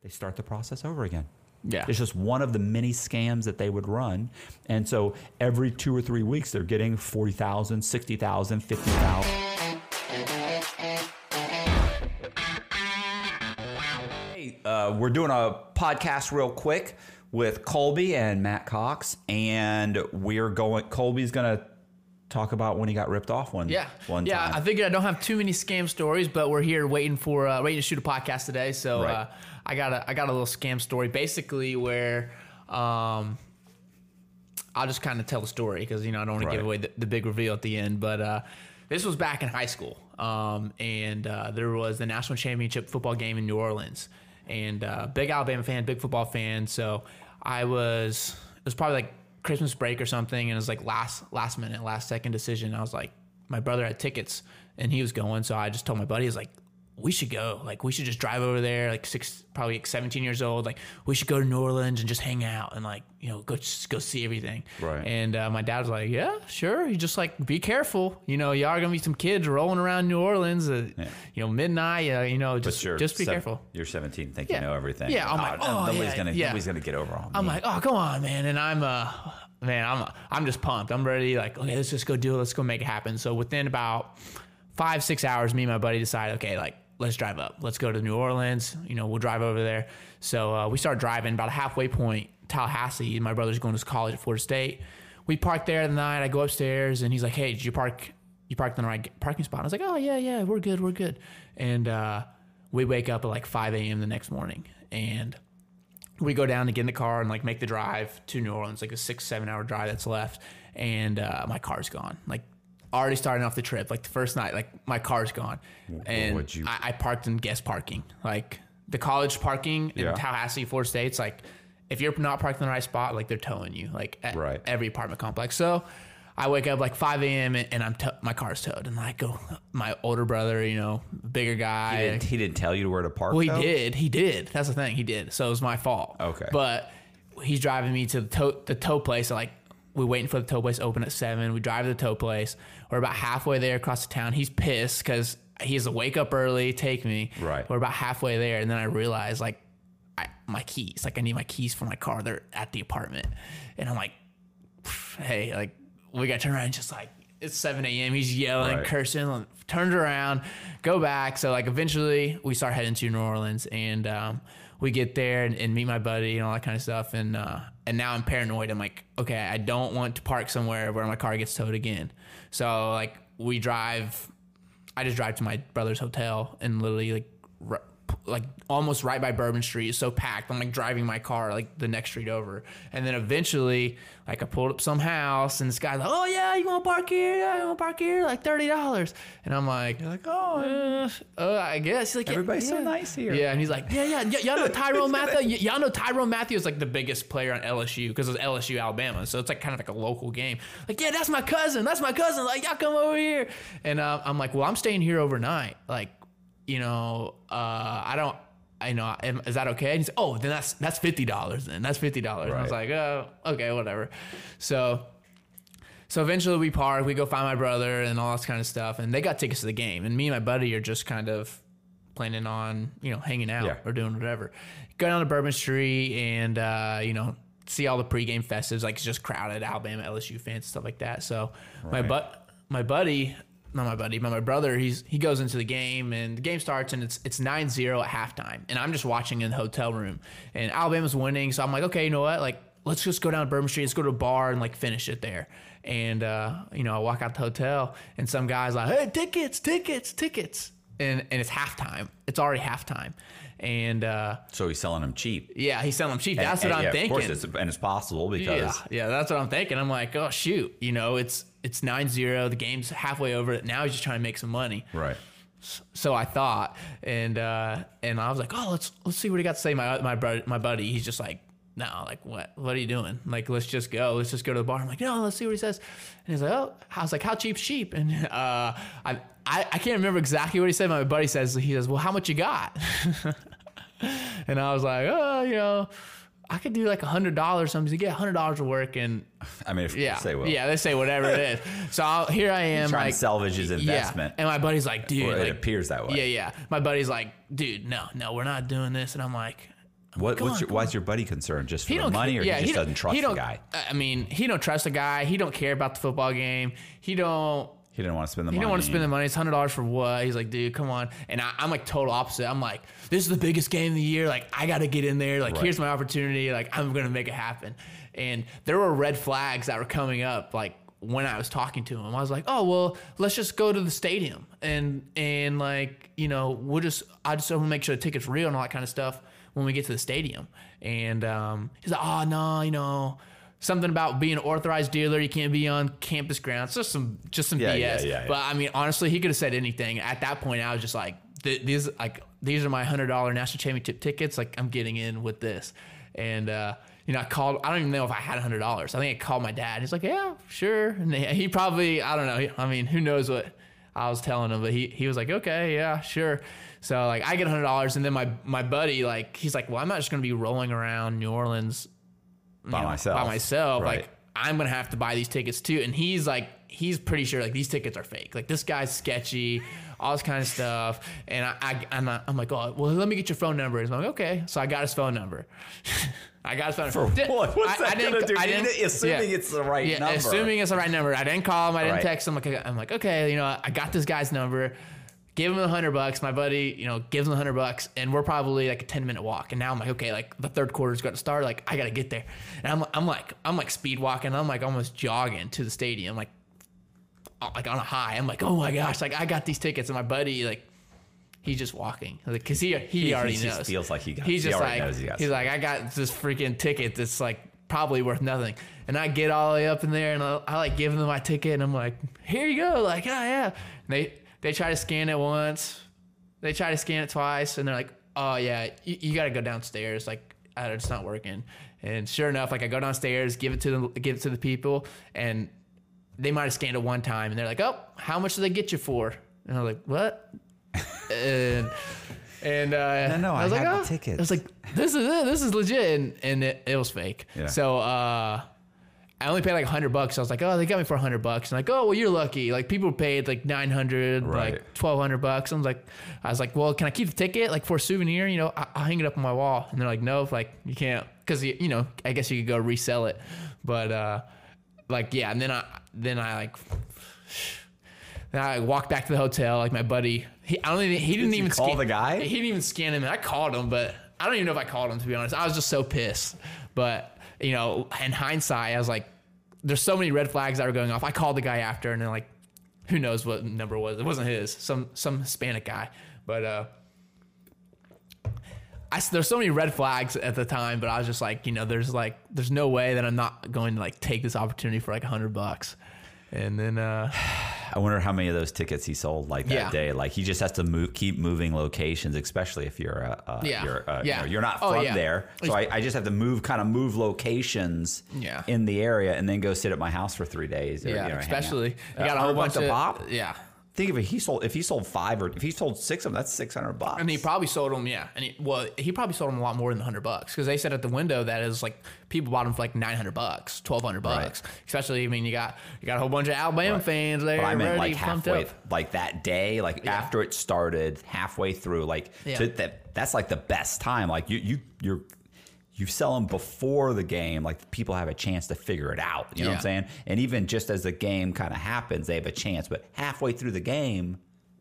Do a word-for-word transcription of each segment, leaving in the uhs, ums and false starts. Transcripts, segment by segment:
they start the process over again. Yeah. It's just one of the many scams that they would run. And so every two or three weeks, they're getting forty thousand, sixty thousand, fifty thousand. Hey, uh, we're doing a podcast real quick with Colby and Matt Cox. And we're going, Colby's going to talk about when he got ripped off one, yeah. one yeah, time. I figured I don't have too many scam stories, but we're here waiting for uh, waiting to shoot a podcast today. So Right. uh, I got a I got a little scam story, basically where um, I'll just kind of tell the story because you know I don't want Right. to give away the, the big reveal at the end. But uh, this was back in high school, um, and uh, there was the national championship football game in New Orleans, and uh, big Alabama fan, big football fan. So I was it was probably like Christmas break or something, and it was like last last minute, last second decision. I was like, my brother had tickets and he was going, so I just told my buddy, I was like, we should go. Like, we should just drive over there, like six, probably like seventeen years old. Like, we should go to New Orleans and just hang out and like, you know, go just go see everything. Right. And uh, my dad was like, yeah, sure. You just like be careful. You know, y'all are gonna be some kids rolling around New Orleans, at, Yeah. you know, midnight. Uh, you know, just you're just be sev- careful. You're seventeen, think Yeah. you know everything. Yeah, I'm like, oh, nobody's yeah, gonna, yeah. nobody's gonna get over on I'm me. like, oh, come on, man. And I'm, uh, man, I'm, I'm just pumped. I'm ready. Like, okay, let's just go do it. Let's go make it happen. So within about five, six hours, me and my buddy decided, okay, like, let's drive up. Let's go to New Orleans. You know, we'll drive over there. So uh, we start driving about a halfway point, Tallahassee. My brother's going to college at Florida State. We park there the night. I go upstairs and he's like, hey, did you park, you parked in the right parking spot? I was like, oh yeah, yeah, we're good. We're good. And uh, we wake up at like five a.m. the next morning and we go down to get in the car and like make the drive to New Orleans, like a six, seven hour drive that's left. And uh, my car's gone. Like already starting off the trip, like the first night, like my car's gone. And would you- I, I parked in guest parking, like the college parking in Yeah. Tallahassee, Florida State's like, if you're not parked in the right spot, like they're towing you, like at Right. every apartment complex. So I wake up like five a.m. and, and I'm to- my car's towed. And I go, my older brother, you know, bigger guy. he, didn't, he didn't tell you where to park. Well, he though? did. He did. That's the thing. He did. So it was my fault. Okay. But he's driving me to the tow, the tow place. So like, we're waiting for the tow place to open at seven. We drive to the tow place. We're about halfway there across the town. He's pissed because he has to wake up early, take me. Right. We're about halfway there. And then I realize, like, I, my keys. Like, I need my keys for my car. They're at the apartment. And I'm like, hey, like, we got to turn around and just like, it's seven a.m. He's yelling, Right. cursing, turned around, go back. So like eventually we start heading to New Orleans and um, we get there and, and meet my buddy and all that kind of stuff. And uh, and now I'm paranoid. I'm like, okay, I don't want to park somewhere where my car gets towed again. So like we drive, I just drive to my brother's hotel and literally like r- like almost right by Bourbon Street. It's so packed. I'm like driving my car like the next street over. And then eventually like I pulled up some house and this guy's like, oh yeah, you want to park here? Yeah, you want to park here? Like thirty dollars. And I'm like, You're like, oh, uh, uh, I guess. He's like, yeah, everybody's so yeah. nice here. Yeah, and he's like, yeah, yeah, y- y'all know Tyrone Matthew. Y- y'all know Tyrone Matthew is like the biggest player on L S U because it's L S U Alabama, so it's like kind of like a local game. Like, yeah, that's my cousin. That's my cousin. Like, y'all come over here. And uh, I'm like, well, I'm staying here overnight. Like, you know, uh, I don't. I know, am- is that okay? And he's like, oh, then that's that's fifty dollars. Then that's fifty dollars. And I was Right. like, oh, okay, whatever. So. So eventually we park, we go find my brother and all this kind of stuff. And they got tickets to the game. And me and my buddy are just kind of planning on, you know, hanging out Yeah. or doing whatever. Go down to Bourbon Street and, uh, you know, see all the pregame festives. Like it's just crowded, Alabama, L S U fans, stuff like that. So my Right. but my buddy, not my buddy, but my brother, he's he goes into the game and the game starts and it's it's nine zero at halftime. And I'm just watching in the hotel room. And Alabama's winning. So I'm like, okay, you know what? Like, let's just go down to Bourbon Street. Let's go to a bar and like finish it there. And, uh, you know, I walk out the hotel and some guy's like, hey, tickets, tickets, tickets. And, and it's halftime. It's already halftime. And, uh, So he's selling them cheap. yeah, he's selling them cheap. And- That's and, what I'm yeah, thinking. Of course, it's, and it's possible because Yeah, yeah, that's what I'm thinking. I'm like, oh, shoot. You know, it's it's nine zero. The game's halfway over. Now he's just trying to make some money. right. So I thought. And uh, and I was like, oh, let's let's see what he got to say. My my, brother, my buddy, he's just like, no, like, what? What are you doing? Like, let's just go. Let's just go to the bar. I'm like, no, let's see what he says. And he's like, oh, I was like, how cheap's cheap? And uh, I, I I can't remember exactly what he said. My buddy says, he says, well, how much you got? And I was like, oh, you know, I could do like a hundred dollars. Something to get a hundred dollars of work, and I mean, if yeah, you say well, yeah, they say whatever it is. So I'll, here I am, trying like to salvage his investment. Yeah. And my buddy's like, dude, Or it like, appears that way. yeah, yeah. My buddy's like, dude, no, no, we're not doing this. And I'm like, What, Come what's on, your, why's your buddy concerned? Just for He the don't money, or yeah, he just don't- doesn't trust he the don't- guy? I mean, he don't trust the guy. He don't care about the football game. He don't. He didn't want to spend the He money. don't want to spend the money. It's hundred dollars for what? He's like, dude, come on. And I, I'm like total opposite. I'm like, this is the biggest game of the year. Like, I got to get in there. Like, Right. here's my opportunity. Like, I'm gonna make it happen. And there were red flags that were coming up. Like when I was talking to him, I was like, oh well, let's just go to the stadium and and like you know we'll just I just want to make sure the ticket's real and all that kind of stuff when we get to the stadium. And um, he's like, oh no, you know. Something about being an authorized dealer, you can't be on campus grounds. Just some, just some Yeah, B yeah, S. yeah, yeah. But I mean, honestly, he could have said anything. At that point, I was just like, th- these, like, these are my hundred dollar national championship tickets. Like, I'm getting in with this. And uh, you know, I called. I don't even know if I had a hundred dollars. I think I called my dad. He's like, yeah, sure. And he, he probably, I don't know. I mean, who knows what I was telling him? But he, he was like, okay, yeah, sure. So like, I get a hundred dollars, and then my my buddy, like, he's like, well, I'm not just gonna be rolling around New Orleans by you know, myself. by myself. Right. Like, I'm gonna have to buy these tickets too. And he's like, he's pretty sure like these tickets are fake. Like, this guy's sketchy, all this kind of stuff. And I, I I'm, not, I'm like, oh, well, let me get your phone number. And I'm like, okay. So I got his phone number. I got his phone For number. Did- what? What's I, that I didn't, gonna do? I You didn't, didn't- assuming yeah. it's the right yeah, number. Assuming it's the right number. I didn't call him. I didn't Right. text him. Like, I'm like, okay, you know, I got this guy's number. Give him a hundred bucks. My buddy, you know, gives him a hundred bucks, and we're probably like a ten minute walk. And now I'm like, okay, like the third quarter's got to start. Like, I got to get there. And I'm, I'm like, I'm like speed walking. I'm like almost jogging to the stadium, like, like on a high. I'm like, oh my gosh, like I got these tickets. And my buddy, like, he's just walking, like, cause he he, He- already he just knows. feels like he got- He's he just already like, knows he got he's some. like, I got this freaking ticket that's like probably worth nothing. And I get all the way up in there, and I, I like give them my ticket, and I'm like, here you go, like, oh yeah. And they they try to scan it once. They try to scan it twice, and they're like, oh, yeah, you, you got to go downstairs. Like, uh, it's not working. And sure enough, like, I go downstairs, give it to the, give it to the people, and they might have scanned it one time, and they're like, oh, how much do they get you for? And I was like, what? and and uh, No, no, I I was like, have oh. the tickets. I was like, this is it. This is legit. And, and it, it was fake. Yeah. So, uh, I only paid like a hundred bucks. I was like, oh, they got me for a hundred bucks. And like, oh, well, you're lucky. Like, people paid like nine hundred, Right. like twelve hundred bucks. I was like, I was like, well, can I keep the ticket like for a souvenir? You know, I, I'll hang it up on my wall. And they're like, no, like you can't, because you, you know, I guess you could go resell it. But uh, like, yeah. And then I, then I like, then I walked back to the hotel. Like my buddy, he, I don't even, he didn't Did you even call scan, the guy? He didn't even scan him. And I called him, but I don't even know if I called him, to be honest. I was just so pissed. But you know, in hindsight, I was like, there's so many red flags that were going off. I called the guy after, and then like, who knows what number it was? It wasn't his. Some some Hispanic guy. But uh, I there's so many red flags at the time. But I was just like, you know, there's like, there's no way that I'm not going to like take this opportunity for like a hundred bucks. And then uh, I wonder how many of those tickets he sold like that Yeah. day. Like he just has to move, keep moving locations, especially if you're uh, uh, Yeah. you're uh, Yeah. you know, you're not Oh, from yeah. there. So I, I just have to move, kind of move locations Yeah. in the area, and then go sit at my house for three days. Or, yeah, you know, hang out. especially you Uh, got a whole bunch of of pop. Yeah. Think of it. He sold if he sold five or if he sold six of them, that's six hundred bucks. And he probably sold them, yeah. And he, well, he probably sold them a lot more than a hundred bucks because they said at the window that is like people bought them for like nine hundred bucks, twelve hundred bucks. Right. Especially, I mean, you got you got a whole bunch of Alabama Right. fans there, But I meant ready, like pumped halfway, up. like that day, like Yeah. after it started, halfway through, like Yeah. to that. That's like the best time. Like you, you, you're. You sell them before the game, like people have a chance to figure it out. You know what I'm Yeah. saying? And even just as the game kind of happens, they have a chance. But halfway through the game,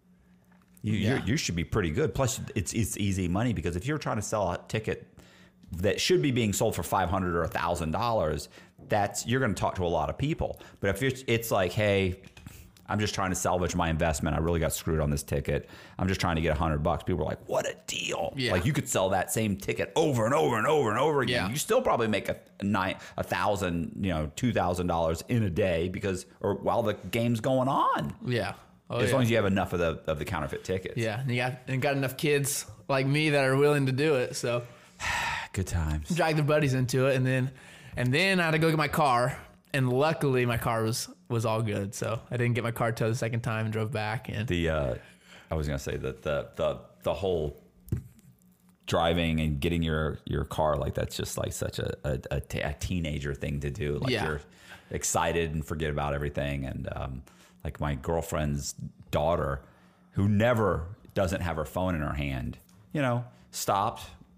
you Yeah. you're, you should be pretty good. Plus, it's it's easy money because if you're trying to sell a ticket that should be being sold for five hundred or a thousand dollars, that's you're going to talk to a lot of people. But if it's it's like, hey, I'm just trying to salvage my investment. I really got screwed on this ticket. I'm just trying to get a hundred bucks. People are like, what a deal. Yeah. Like you could sell that same ticket over and over and over and over again. Yeah. You still probably make a nine, a thousand, you know, two thousand dollars in a day because, or while the game's going on. Yeah. Oh, as yeah. long as you have enough of the of the counterfeit tickets. Yeah, and you got and got enough kids like me that are willing to do it. So Good times. drag their buddies into it, and then and then I had to go get my car, and luckily my car was was all good. So I didn't get my car towed the second time and drove back. And The uh, I was gonna say that the the the whole driving and getting your your car, like that's just like such a a, a, t- a teenager thing to do. Like Yeah. you're excited and forget about everything. And um, like my girlfriend's daughter, who never doesn't have her phone in her hand, you know, stopped,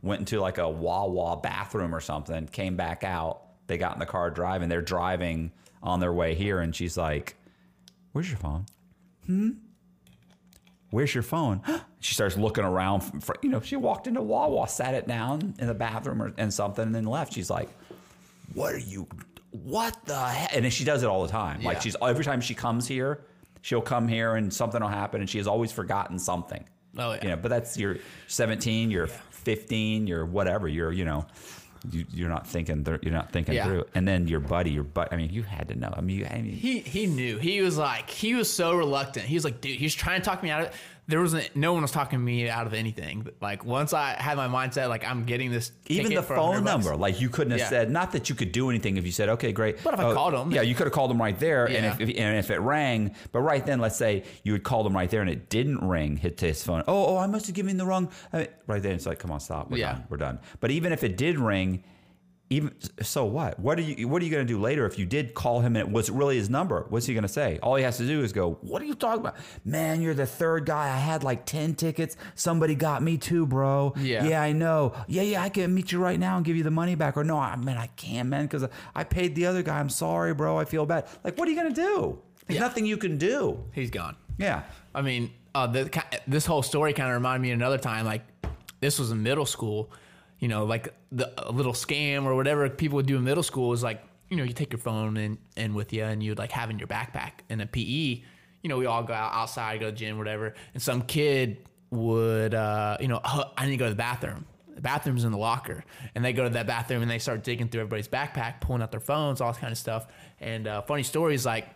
went into like a Wawa bathroom or something, came back out. They got in the car driving. They're driving on their way here, and she's like, "Where's your phone? Hmm? Where's your phone?" She starts looking around. For, you know, she walked into Wawa, sat it down in the bathroom or, and something, and then left. She's like, "What are you? What the heck?" And then she does it all the time. Yeah. Like she's every time she comes here, she'll come here and something will happen, and she has always forgotten something. Oh yeah. You know, but that's you're seventeen, you're yeah. fifteen, you're whatever. You're you know. You, you're not thinking. You're not thinking yeah. through. And then your buddy, your butt. I mean, you had to know. I mean, you, I mean, he he knew. He was like, he was so reluctant. He was like, dude, he was trying to talk me out of it. There wasn't. No one was talking me out of anything. Like once I had my mindset, like I'm getting this. Even the phone number, like you couldn't have yeah. said. Not that you could do anything if you said, okay, great. But if oh, I called him, yeah, you could have called him right there. Yeah. And if, if and if it rang, but right then, let's say you had called him right there and it didn't ring, hit to his phone. Oh, oh, I must have given the wrong. I mean, right then, it's like, come on, stop. We're yeah. done. We're done. But even if it did ring. Even so, what? What are you? What are you going to do later if you did call him and it was really his number? What's he going to say? All he has to do is go, "What are you talking about, man? You're the third guy. I had like ten tickets. Somebody got me too, bro. Yeah, yeah, I know. Yeah, yeah, I can meet you right now and give you the money back. Or no, I man, I can't, man, because I paid the other guy. I'm sorry, bro. I feel bad. Like, what are you going to do? There's yeah. nothing you can do. He's gone. Yeah. I mean, uh, the, this whole story kind of reminded me of another time. Like, this was in middle school. You know, like the a little scam or whatever people would do in middle school is like, you know, you take your phone in, in with you and you'd like have in your backpack. And a P E, you know, we all go out outside, go to the gym, whatever. And some kid would, uh, you know, oh, I need to go to the bathroom. The bathroom's in the locker. And they go to that bathroom and they start digging through everybody's backpack, pulling out their phones, all this kind of stuff. And uh, funny story is like,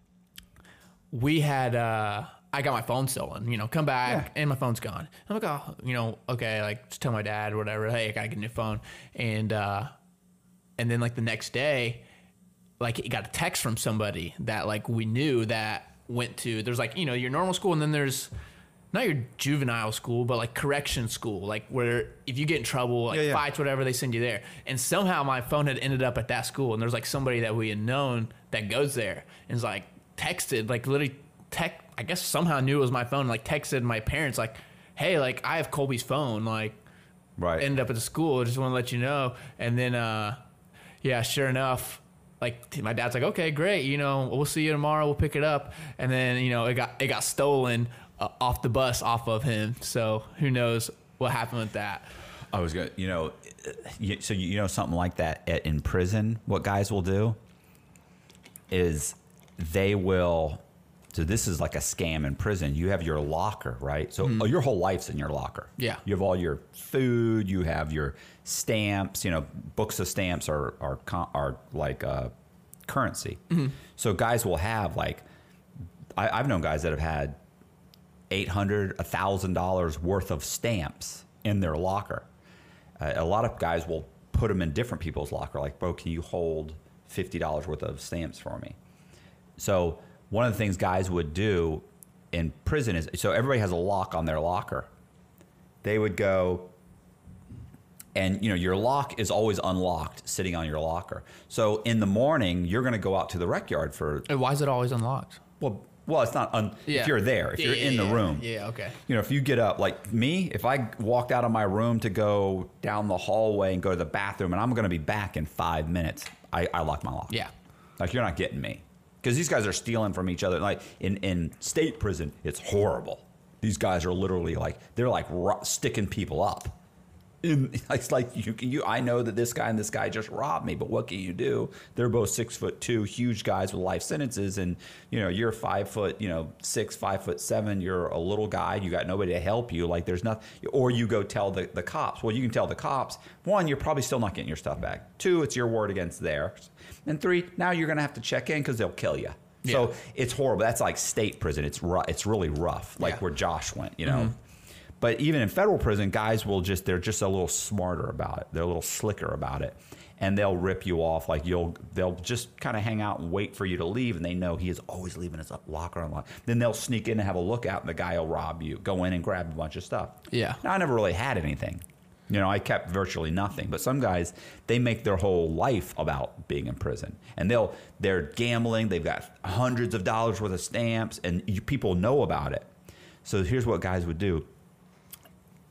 we had... Uh, I got my phone stolen, you know, come back yeah. and my phone's gone. I'm like, oh, you know, okay, like just tell my dad or whatever, hey, I gotta get a new phone. And, uh, and then like the next day, like he got a text from somebody that like we knew that went to, there's like, you know, your normal school and then there's not your juvenile school, but like correction school, like where if you get in trouble, like yeah, yeah. fights, whatever, they send you there. And somehow my phone had ended up at that school. And there's like somebody that we had known that goes there and is like texted, like literally tech. I guess somehow knew it was my phone, like texted my parents like, hey, like I have Colby's phone, like right. ended up at the school. I just want to let you know. And then, uh, yeah, sure enough, like my dad's like, okay, great. You know, we'll see you tomorrow. We'll pick it up. And then, you know, it got, it got stolen uh, off the bus off of him. So who knows what happened with that. I was going to, you know, so you know, something like that at, in prison, what guys will do is they will, so this is like a scam in prison. You have your locker, right? So mm. your whole life's in your locker. Yeah. You have all your food. You have your stamps. You know, books of stamps are are are like uh, currency. Mm-hmm. So guys will have like, I, I've known guys that have had eight hundred, a thousand dollars worth of stamps in their locker. Uh, a lot of guys will put them in different people's locker. Like, bro, can you hold fifty dollars worth of stamps for me? So one of the things guys would do in prison is, so everybody has a lock on their locker. They would go, and you know your lock is always unlocked, sitting on your locker. So in the morning, you're going to go out to the rec yard for. And why is it always unlocked? Well, well, it's not. Un, yeah. If you're there, if yeah, you're yeah, in yeah, the room. Yeah. Okay. You know, if you get up, like me, if I walked out of my room to go down the hallway and go to the bathroom, and I'm going to be back in five minutes, I, I lock my lock. Yeah. Like you're not getting me. Because these guys are stealing from each other. Like in, in state prison, it's horrible. These guys are literally like, they're like ro- sticking people up. In, it's like, you, you. I know that this guy and this guy just robbed me, but what can you do? They're both six foot two, huge guys with life sentences. And, you know, you're five foot, you know, six, five foot seven. You're a little guy. You got nobody to help you. Like there's nothing. Or you go tell the, the cops. Well, you can tell the cops. One, you're probably still not getting your stuff back. Two, it's your word against theirs. And three, now you're going to have to check in because they'll kill you. Yeah. So it's horrible. That's like state prison. It's rough. It's really rough, like yeah. where Josh went, you know. Mm-hmm. But even in federal prison, guys will just, they're just a little smarter about it. They're a little slicker about it. And they'll rip you off. Like you'll, they'll just kind of hang out and wait for you to leave. And they know he is always leaving his locker unlocked. Then they'll sneak in and have a look out and the guy will rob you, go in and grab a bunch of stuff. Yeah. Now, I never really had anything. You know, I kept virtually nothing. But some guys, they make their whole life about being in prison. And they'll, they're gambling. They've got hundreds of dollars worth of stamps. And you, people know about it. So here's what guys would do.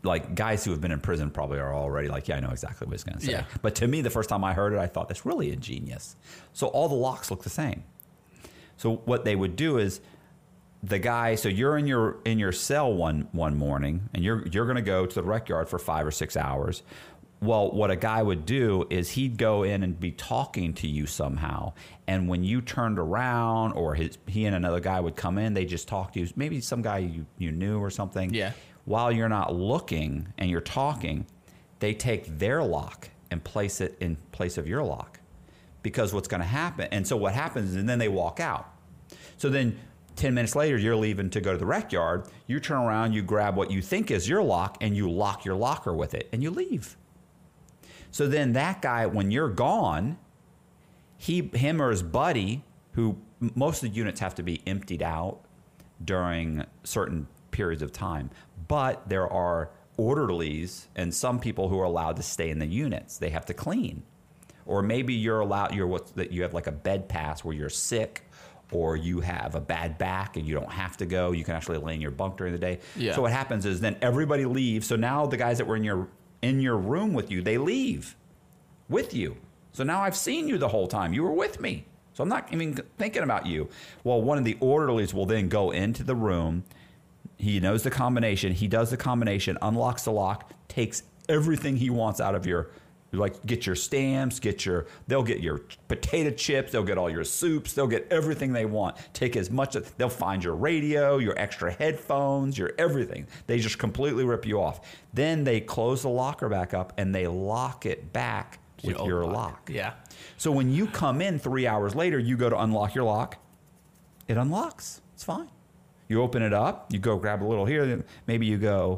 like guys who have been in prison probably are already like, yeah, I know exactly what he's going to say. Yeah. But to me, the first time I heard it, I thought that's really ingenious. So all the locks look the same. So what they would do is the guy, so you're in your in your cell one one morning and you're you're going to go to the rec yard for five or six hours. Well, what a guy would do is he'd go in and be talking to you somehow. And when you turned around or his, he and another guy would come in, they just talk to you. Maybe some guy you, you knew or something. Yeah. While you're not looking and you're talking, they take their lock and place it in place of your lock. Because what's going to happen, and so what happens, and then they walk out. So then ten minutes later, you're leaving to go to the rec yard. You turn around, you grab what you think is your lock, and you lock your locker with it, and you leave. So then that guy, when you're gone, he, him or his buddy, who most of the units have to be emptied out during certain periods of time, but there are orderlies and some people who are allowed to stay in the units. They have to clean. Or maybe you're allowed, you're what, that you have like a bed pass where you're sick, or you have a bad back and you don't have to go. You can actually lay in your bunk during the day. Yeah. So what happens is then everybody leaves. So now the guys that were in your in your room with you, they leave with you. So now I've seen you the whole time. You were with me. So I'm not even thinking about you. Well, one of the orderlies will then go into the room. He knows the combination. He does the combination, unlocks the lock, takes everything he wants out of your, like get your stamps, get your, they'll get your potato chips, they'll get all your soups, they'll get everything they want. Take as much, they'll find your radio, your extra headphones, your everything. They just completely rip you off. Then they close the locker back up and they lock it back with Your your old lock. lock. Yeah. So when you come in three hours later, you go to unlock your lock, it unlocks. It's fine. You open it up, you go grab a little here, maybe you go,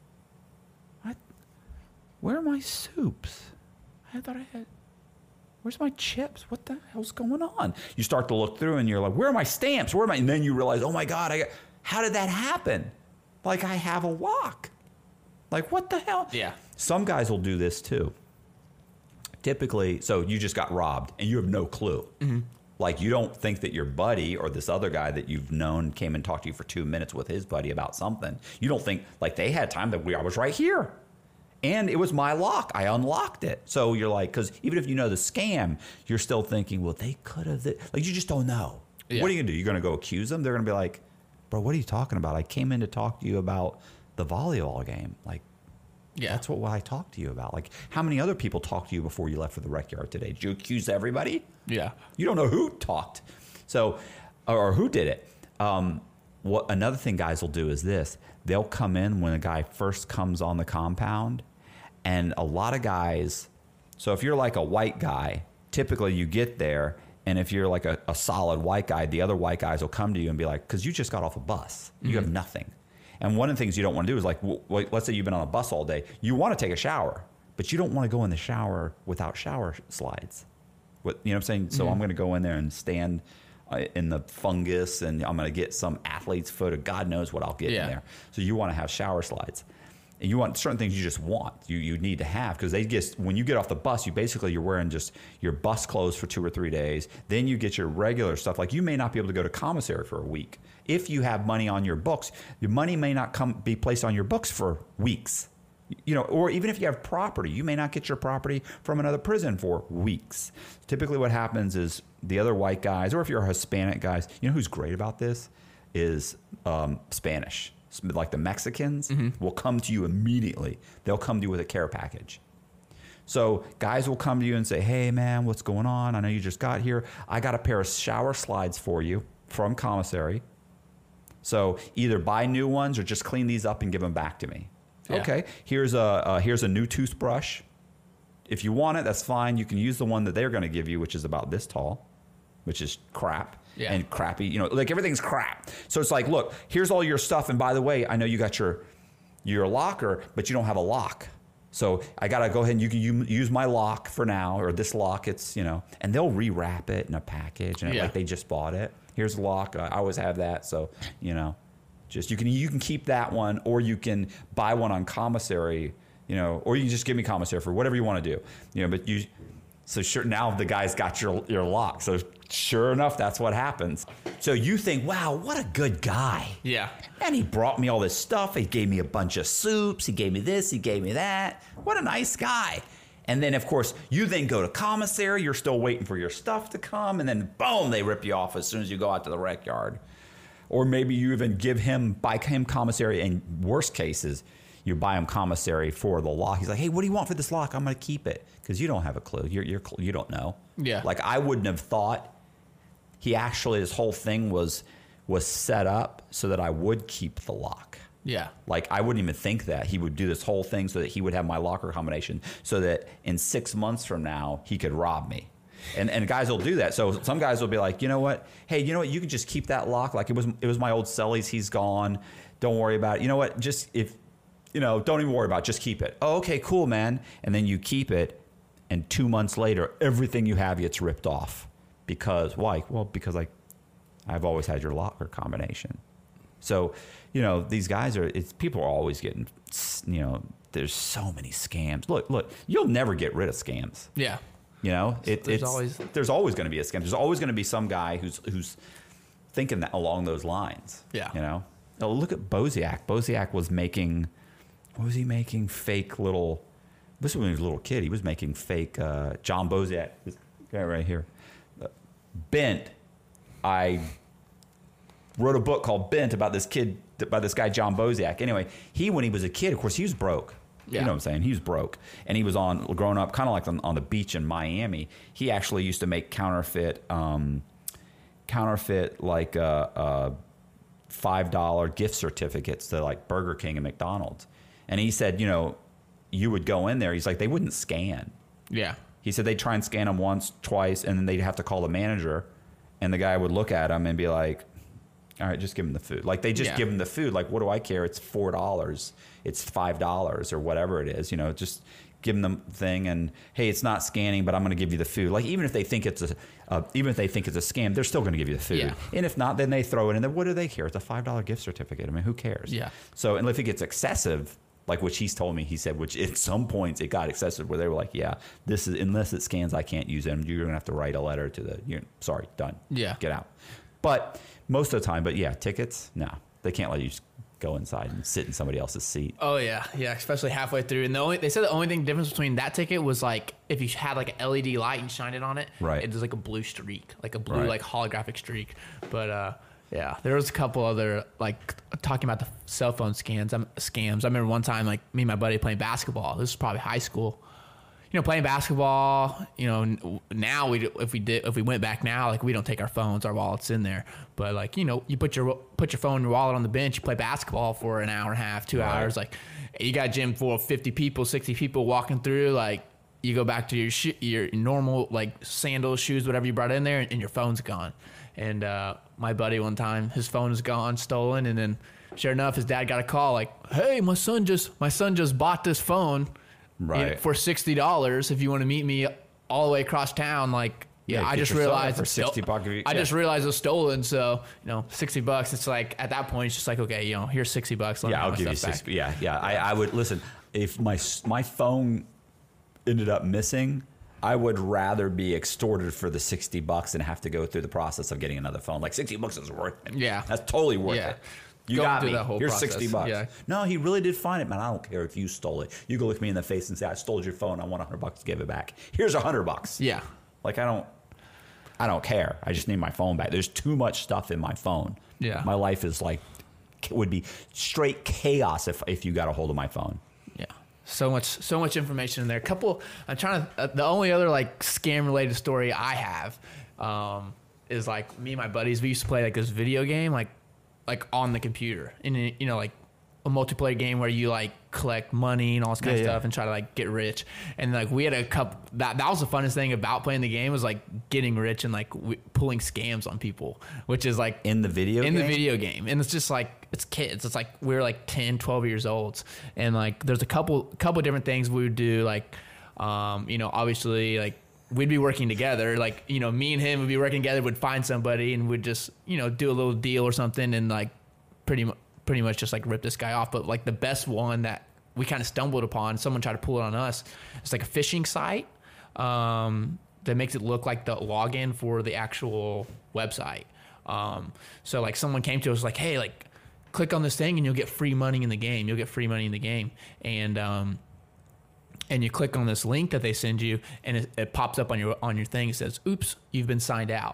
what? Where are my soups? I thought I had, where's my chips? What the hell's going on? You start to look through and you're like, where are my stamps? Where am I? And then you realize, oh my God, I got, how did that happen? Like I have a lock. Like what the hell? Yeah. Some guys will do this too. Typically, so you just got robbed and you have no clue. Mm-hmm. Like you don't think that your buddy or this other guy that you've known came and talked to you for two minutes with his buddy about something. You don't think like they had time that we, I was right here. And it was my lock. I unlocked it. So you're like, because even if you know the scam, you're still thinking, well, they could have. Like, you just don't know. Yeah. What are you going to do? You're going to go accuse them? They're going to be like, bro, what are you talking about? I came in to talk to you about the volleyball game. Like, Yeah. that's what, what I talked to you about. Like, how many other people talked to you before you left for the rec yard today? Did you accuse everybody? Yeah. You don't know who talked. So, or who did it. Um, what another thing guys will do is this. They'll come in when a guy first comes on the compound. And a lot of guys, so if you're like a white guy, typically you get there, and if you're like a, a solid white guy, the other white guys will come to you and be like, because you just got off a bus. You mm-hmm. have nothing. And one of the things you don't want to do is like, w- w- let's say you've been on a bus all day. You want to take a shower, but you don't want to go in the shower without shower slides. What, you know what I'm saying? So mm-hmm. I'm going to go in there and stand uh, in the fungus, and I'm going to get some athlete's foot, or God knows what I'll get yeah. in there. So you want to have shower slides. And you want certain things you just want, you you need to have, because they just, when you get off the bus, you basically, you're wearing just your bus clothes for two or three days. Then you get your regular stuff. Like you may not be able to go to commissary for a week. If you have money on your books, your money may not come be placed on your books for weeks. You know, or even if you have property, you may not get your property from another prison for weeks. Typically what happens is the other white guys, or if you're Hispanic guys, you know who's great about this is um, Spanish. Like the Mexicans mm-hmm. will come to you immediately. They'll come to you with a care package. So guys will come to you and say, hey, man, what's going on? I know you just got here. I got a pair of shower slides for you from commissary. So either buy new ones or just clean these up and give them back to me. Yeah. Okay, here's a, uh, here's a new toothbrush. If you want it, that's fine. You can use the one that they're going to give you, which is about this tall, which is crap. Yeah. And crappy, you know, like everything's crap. So it's like, look, here's all your stuff. And by the way, I know you got your your locker, but you don't have a lock. So I got to go ahead and you can use my lock for now, or this lock. It's, you know, and they'll rewrap it in a package and yeah. like they just bought it. Here's the lock. I always have that. So, you know, just you can you can keep that one, or you can buy one on commissary, you know, or you can just give me commissary for whatever you want to do, you know, but you. So sure, now the guy's got your your lock. So sure enough, that's what happens. So you think, wow, what a good guy. Yeah. And he brought me all this stuff. He gave me a bunch of soups. He gave me this. He gave me that. What a nice guy. And then, of course, you then go to commissary. You're still waiting for your stuff to come. And then, boom, they rip you off as soon as you go out to the rec yard. Or maybe you even give him, buy him commissary. In worst cases, you buy him commissary for the lock. He's like, hey, what do you want for this lock? I'm going to keep it. Because you don't have a clue. You're, you're, you don't know. Yeah. Like, I wouldn't have thought he actually, his whole thing was was set up so that I would keep the lock. Yeah. Like, I wouldn't even think that he would do this whole thing so that he would have my locker combination so that in six months from now, he could rob me. And and guys will do that. So some guys will be like, you know what? Hey, you know what? You can just keep that lock. Like, it was it was my old Selly's. He's gone. Don't worry about it. You know what? Just if, you know, don't even worry about it. Just keep it. Oh, okay, cool, man. And then you keep it. And two months later, everything you have gets ripped off. Because, why? Well, because I, I've always had your locker combination. So, you know, these guys are, it's, people are always getting, you know, there's so many scams. Look, look, you'll never get rid of scams. Yeah. You know, it, there's it's, always, there's always going to be a scam. There's always going to be some guy who's, who's thinking that along those lines. Yeah. You know, now look at Boziak. Boziak was making, what was he making? Fake little, this was when he was a little kid. He was making fake, uh, John Boziak, this guy right here. Uh, Bent. I wrote a book called Bent about this kid, by this guy, John Boziak. Anyway, he, when he was a kid, of course, he was broke. Yeah. You know what I'm saying? He was broke. And he was on, growing up, kind of like on, on the beach in Miami. He actually used to make counterfeit, um, counterfeit like uh, uh, five dollar gift certificates to like Burger King and McDonald's. And he said, you know, you would go in there. He's like, they wouldn't scan. Yeah. He said they'd try and scan them once, twice, and then they'd have to call the manager. And the guy would look at him and be like, all right, just give him the food. Like, they just Yeah. give him the food. Like, what do I care? It's four dollars. It's five dollars or whatever it is. You know, just give them the thing and, hey, it's not scanning, but I'm going to give you the food. Like, even if they think it's a, uh, even if they think it's a scam, they're still going to give you the food. Yeah. And if not, then they throw it in there. What do they care? It's a five dollar gift certificate. I mean, who cares? Yeah. So, and if it gets excessive, like which he's told me, he said, which at some points it got excessive where they were like, yeah, this is, unless it scans, I can't use them. You're going to have to write a letter to the, you're, sorry, done. Yeah. Get out. But most of the time, but yeah, tickets, no, they can't let you just go inside and sit in somebody else's seat. Oh yeah, yeah, especially halfway through. And the only they said the only thing difference between that ticket was like if you had like an L E D light and shined it on it, Right. it was like a blue streak, like a blue Right. like holographic streak. But uh, yeah, there was a couple other like talking about the cell phone scans. I'm scams. I remember one time like me and my buddy playing basketball. This was probably high school. You know, playing basketball. You know, n- now we if we did if we went back now, like we don't take our phones, our wallets in there. But like you know, you put your put your phone, your wallet on the bench. You play basketball for an hour and a half, two Right. hours. Like you got a gym full of fifty people, sixty people walking through. Like you go back to your sh- your normal like sandals, shoes, whatever you brought in there, and, and your phone's gone. And uh, my buddy one time, his phone was gone, stolen, and then sure enough, his dad got a call like, "Hey, my son just my son just bought this phone." Right. In- for sixty dollars if you want to meet me all the way across town. Like, yeah, Yeah, I get just your phone realized for it's sto- sixty bucks if you- I yeah. just realized it was stolen. So, you know, sixty bucks. It's like at that point, it's just like, okay, you know, here's sixty bucks. Let me Yeah, have I'll my give you stuff six. back. Yeah, yeah. I, I would listen. If my my phone ended up missing, I would rather be extorted for the sixty bucks and have to go through the process of getting another phone. Like sixty bucks is worth it. Yeah. That's totally worth Yeah. it. You Going got through me. that whole Here's process. sixty bucks. Yeah. No, he really did find it, man. I don't care if you stole it. You go look me in the face and say, I stole your phone. I want a hundred bucks to give it back. Here's a hundred bucks. Yeah. Like I don't, I don't care. I just need my phone back. There's too much stuff in my phone. Yeah. My life is like, would be straight chaos if, if you got a hold of my phone. Yeah. So much, so much information in there. A couple, I'm trying to, uh, the only other like scam related story I have um, is like me and my buddies, we used to play like this video game, like, like on the computer, and you know, like a multiplayer game where you like collect money and all this kind Yeah, of yeah. stuff and try to like get rich. And like we had a couple, that that was the funnest thing about playing the game was like getting rich and like w- pulling scams on people, which is like In the video in game? the video game. And it's just like, it's kids. It's like we're like ten, twelve years old. And like there's a couple couple different things we would do. Like, um, you know, obviously like we'd be working together. Like, you know, me and him would be working together, would find somebody and would just, you know, do a little deal or something and like pretty much pretty much just like rip this guy off. But like the best one that we kind of stumbled upon, someone tried to pull it on us. It's like a phishing site. um, that makes it look like the login for the actual website. Um, so like someone came to us like, hey, like click on this thing and you'll get free money in the game. You'll get free money in the game. And, um, and you click on this link that they send you and it, it pops up on your, on your thing. It says, oops, you've been signed out.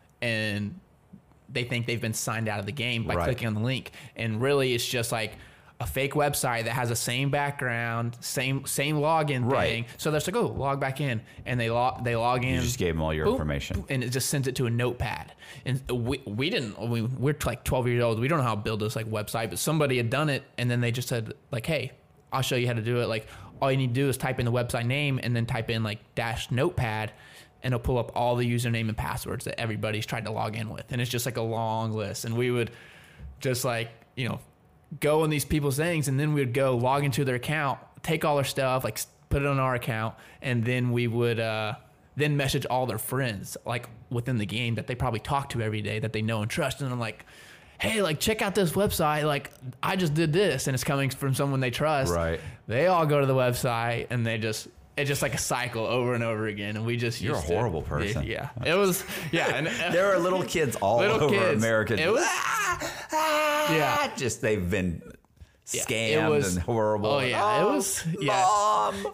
And they think they've been signed out of the game by right. clicking on the link. And really it's just like a fake website that has the same background, same same login right. thing. So they're like, oh, log back in, and they log they log in. You just gave them all your boom, information, and it just sends it to a notepad. And we we didn't. We, we're like twelve years old. We don't know how to build this like website, but somebody had done it, and then they just said like, hey, I'll show you how to do it. Like all you need to do is type in the website name and then type in like dash notepad. And it'll pull up all the username and passwords that everybody's tried to log in with. And it's just like a long list. And we would just like, you know, go on these people's things. And then we would go log into their account, take all their stuff, like put it on our account. And then we would uh, then message all their friends, like within the game that they probably talk to every day that they know and trust. And I'm like, hey, like check out this website. Like I just did this. And it's coming from someone they trust. Right. They all go to the website and they just... It's just like a cycle over and over again, and we just you're a used horrible to, person. Yeah, it was. Yeah, and there are little kids all little over kids. America. It was. Ah, ah, yeah, just they've been yeah, scammed it was, and horrible. Oh yeah, oh, it was. Yeah, mom,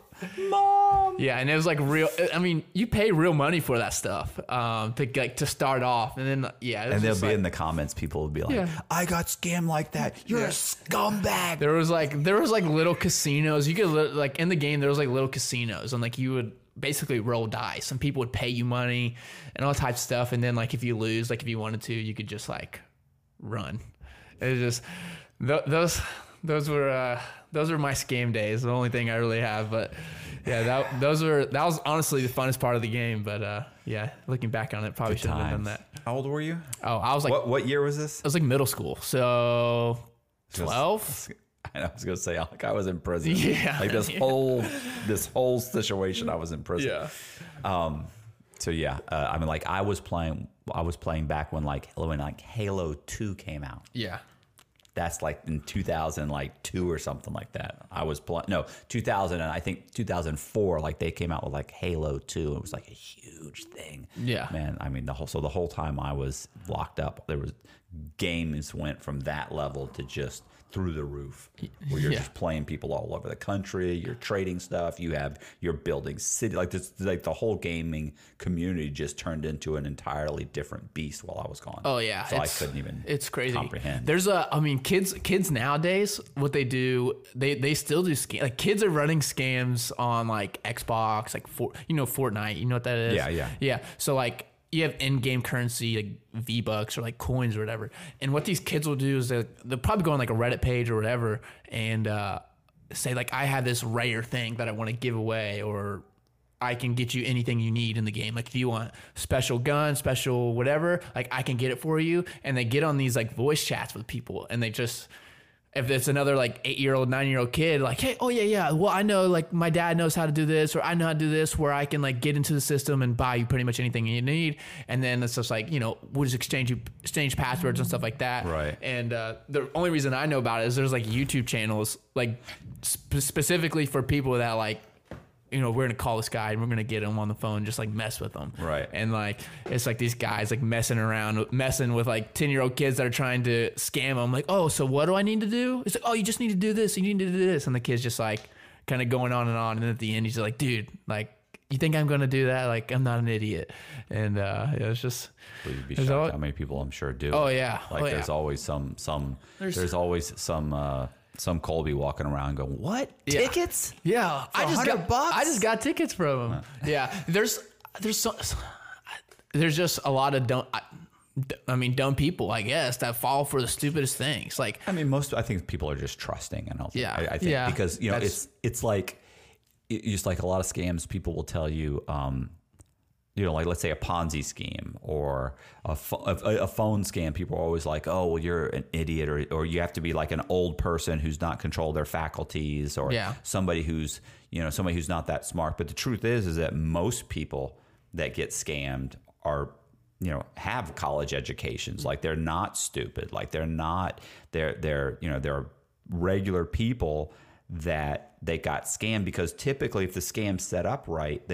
mom. Yeah, and it was like real. I mean, you pay real money for that stuff um, to like to start off, and then yeah, it was and they'll be like, in the comments. People will be like, yeah. "I got scammed like that. You're yeah. a scumbag." There was like there was like little casinos. You could li- like in the game there was like little casinos, and like you would basically roll dice, and people would pay you money and all types of stuff. And then like if you lose, like if you wanted to, you could just like run. It was just th- those those were uh, those were my scam days. The only thing I really have, but yeah, that those were that was honestly the funnest part of the game. But uh, yeah, looking back on it, probably should have done that. How old were you? Oh, I was like, what what year was this? I was like middle school, so twelve. I was gonna say like I was in prison. Yeah, like this yeah. whole this whole situation. I was in prison. Yeah. Um. So yeah, uh, I mean, like I was playing. I was playing back when like when like Halo two came out. Yeah. That's like in two thousand like two or something like that. I was playing no two thousand and I think two thousand four. Like they came out with like Halo two. It was like a huge thing. Yeah. Man, I mean the whole so the whole time I was locked up, there was games went from that level to just through the roof, where you're yeah. just playing people all over the country. You're trading stuff. You have you're building city like this. Like the whole gaming community just turned into an entirely different beast while I was gone. Oh yeah, so I it's, couldn't even it's crazy. comprehend. There's a, I mean, kids kids nowadays, what they do, they they still do scam. Like kids are running scams on like Xbox, like for you know Fortnite. You know what that is? Yeah, yeah, yeah. So like. You have in-game currency, like V-Bucks or like coins or whatever. And what these kids will do is they'll, they'll probably go on like a Reddit page or whatever and uh, say like, I have this rare thing that I want to give away, or I can get you anything you need in the game. Like if you want special gun, special whatever, like I can get it for you. And they get on these like voice chats with people, and they just... If it's another like eight-year-old, nine-year-old kid, like, hey, oh yeah, yeah, well, I know like my dad knows how to do this, or I know how to do this, where I can like get into the system and buy you pretty much anything you need, and then it's just like, you know, we'll just exchange you exchange passwords and stuff like that. Right. And uh, the only reason I know about it is there's like YouTube channels like sp- specifically for people that like, you know, we're gonna call this guy and we're gonna get him on the phone, just like mess with him. Right. And like, it's like these guys like messing around, messing with like ten year old kids that are trying to scam them. Like, oh, so what do I need to do? It's like, oh, you just need to do this. You need to do this. And the kid's just like kind of going on and on. And at the end, he's like, dude, like, you think I'm gonna do that? Like, I'm not an idiot. And uh, it was just. Well, you'd be there's shocked al- how many people I'm sure do. Oh yeah. Like oh, yeah. there's always some some There's- there's, always some uh, some Colby walking around going, what Yeah. tickets? Yeah, I just one hundred got bucks? I just got tickets from him. Yeah, there's there's so, there's just a lot of dumb. I, I mean, dumb people, I guess, that fall for the stupidest things. Like, I mean, most I think people are just trusting, and also, Yeah. I, I think Yeah. because you know That's- it's it's like it, just like a lot of scams. People will tell you, um, you know, like let's say a Ponzi scheme or a, pho- a, a phone scam. People are always like, oh, well, you're an idiot, or or you have to be like an old person who's not controlled their faculties, or Yeah. somebody who's you know somebody who's not that smart. But the truth is, is that most people that get scammed are you know have college educations. Like they're not stupid. Like they're not they're they're you know they're regular people that they got scammed, because typically if the scam's set up right, then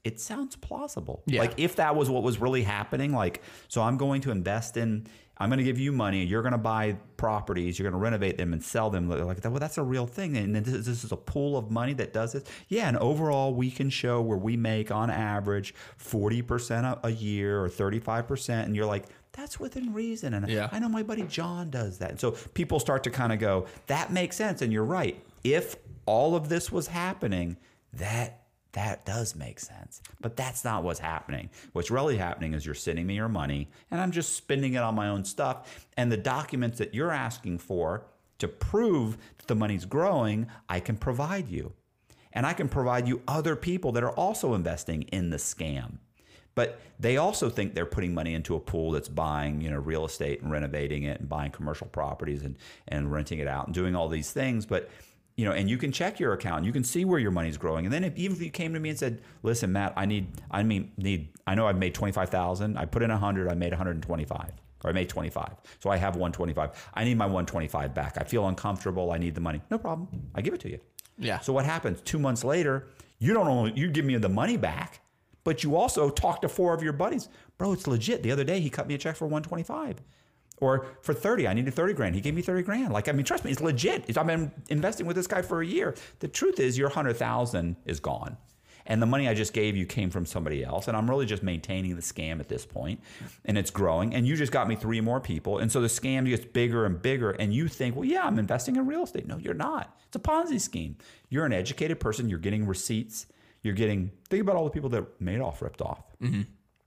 it sounds plausible. Yeah. Like if that was what was really happening, like, so I'm going to invest in, I'm going to give you money. You're going to buy properties. You're going to renovate them and sell them. Like, well, that's a real thing. And this, this is a pool of money that does this. Yeah. And overall, we can show where we make on average forty percent a, a year or thirty-five percent. And you're like, that's within reason. And yeah. I know my buddy John does that. And so people start to kind of go, that makes sense. And you're right. If all of this was happening, that That does make sense. But that's not what's happening. What's really happening is you're sending me your money and I'm just spending it on my own stuff. And the documents that you're asking for to prove that the money's growing, I can provide you. And I can provide you other people that are also investing in the scam. But they also think they're putting money into a pool that's buying, you know, real estate and renovating it and buying commercial properties and, and renting it out and doing all these things. But you know, and you can check your account. You can see where your money's growing. And then if, even if you came to me and said, "Listen, Matt, I need, I mean, need, I know I've made twenty-five thousand. I put in a hundred. I made one hundred twenty-five, or I made twenty-five. So I have one twenty-five. I need my one twenty-five back. I feel uncomfortable. I need the money. No problem. I give it to you. Yeah. So what happens? Two months later, you don't only you give me the money back, but you also talk to four of your buddies. Bro, it's legit. The other day he cut me a check for one twenty-five. Or for thirty, I needed thirty grand. He gave me thirty grand. Like, I mean, trust me, it's legit. It's, I've been investing with this guy for a year. The truth is your one hundred thousand is gone. And the money I just gave you came from somebody else. And I'm really just maintaining the scam at this point. And it's growing. And you just got me three more people. And so the scam gets bigger and bigger. And you think, well, yeah, I'm investing in real estate. No, you're not. It's a Ponzi scheme. You're an educated person. You're getting receipts. You're getting, think about all the people that Madoff ripped off mm-hmm.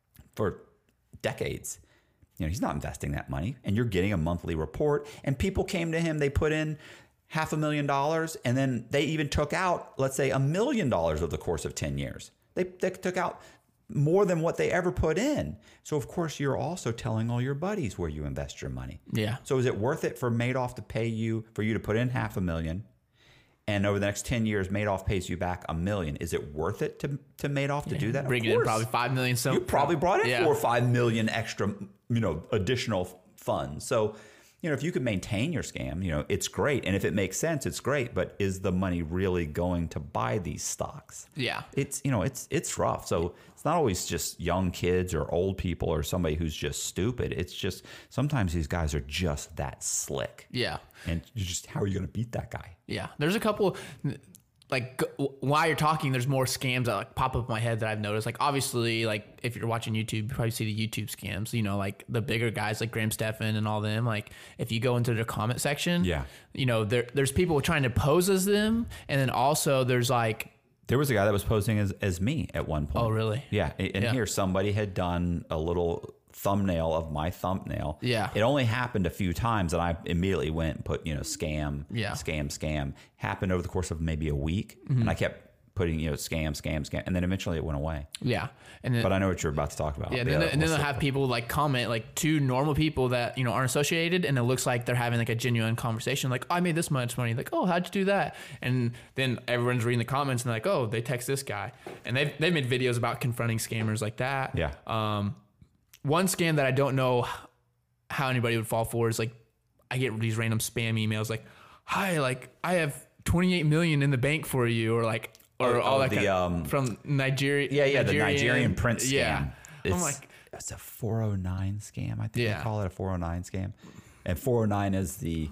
for decades. You know, he's not investing that money, and you're getting a monthly report. And people came to him, they put in half a million dollars, and then they even took out, let's say, a million dollars over the course of ten years. They, they took out more than what they ever put in. So, of course, you're also telling all your buddies where you invest your money. Yeah. So is it worth it for Madoff to pay you, for you to put in half a million, and over the next ten years, Madoff pays you back a million? Is it worth it to, to Madoff to yeah. do that? Bringing in probably five million. So you probably brought in yeah. four or five million extra, you know, additional funds. So, you know, if you could maintain your scam, you know, it's great. And if it makes sense, it's great. But is the money really going to buy these stocks? Yeah. It's, you know, it's, it's rough. So it's not always just young kids or old people or somebody who's just stupid. It's just, sometimes these guys are just that slick. Yeah. And you just, how are you going to beat that guy? Yeah. There's a couple, like, while you're talking, there's more scams that like pop up in my head that I've noticed. Like, obviously, like if you're watching YouTube, you probably see the YouTube scams, you know, like the bigger guys like Graham Stephan and all them. Like if you go into their comment section, yeah, you know, there, there's people trying to pose as them. And then also there's like, there was a guy that was posing as, as me at one point. Oh, really? Yeah. And yeah. here somebody had done a little thumbnail of my thumbnail. Yeah. It only happened a few times, and I immediately went and put, you know, scam, yeah. scam, scam. Happened over the course of maybe a week, mm-hmm. and I kept putting, you know, scam, scam, scam, and then eventually it went away. Yeah. And then, but I know what you're about to talk about. Yeah, and then, and then they'll have people like comment, like two normal people that, you know, aren't associated, and it looks like they're having like a genuine conversation. Like, oh, I made this much money. Like, oh, how'd you do that? And then everyone's reading the comments and they're like, oh, they text this guy. And they've, they've made videos about confronting scammers like that. Yeah. Um, one scam that I don't know how anybody would fall for is like, I get these random spam emails like, hi, like I have twenty-eight million in the bank for you, or like, or oh, all oh, that the, kind of, um, from Nigeria. Yeah, yeah, Nigerian, the Nigerian prince scam. Yeah. It's, I'm like, it's a four oh nine scam. I think yeah. they call it a four oh nine scam. And four oh nine is the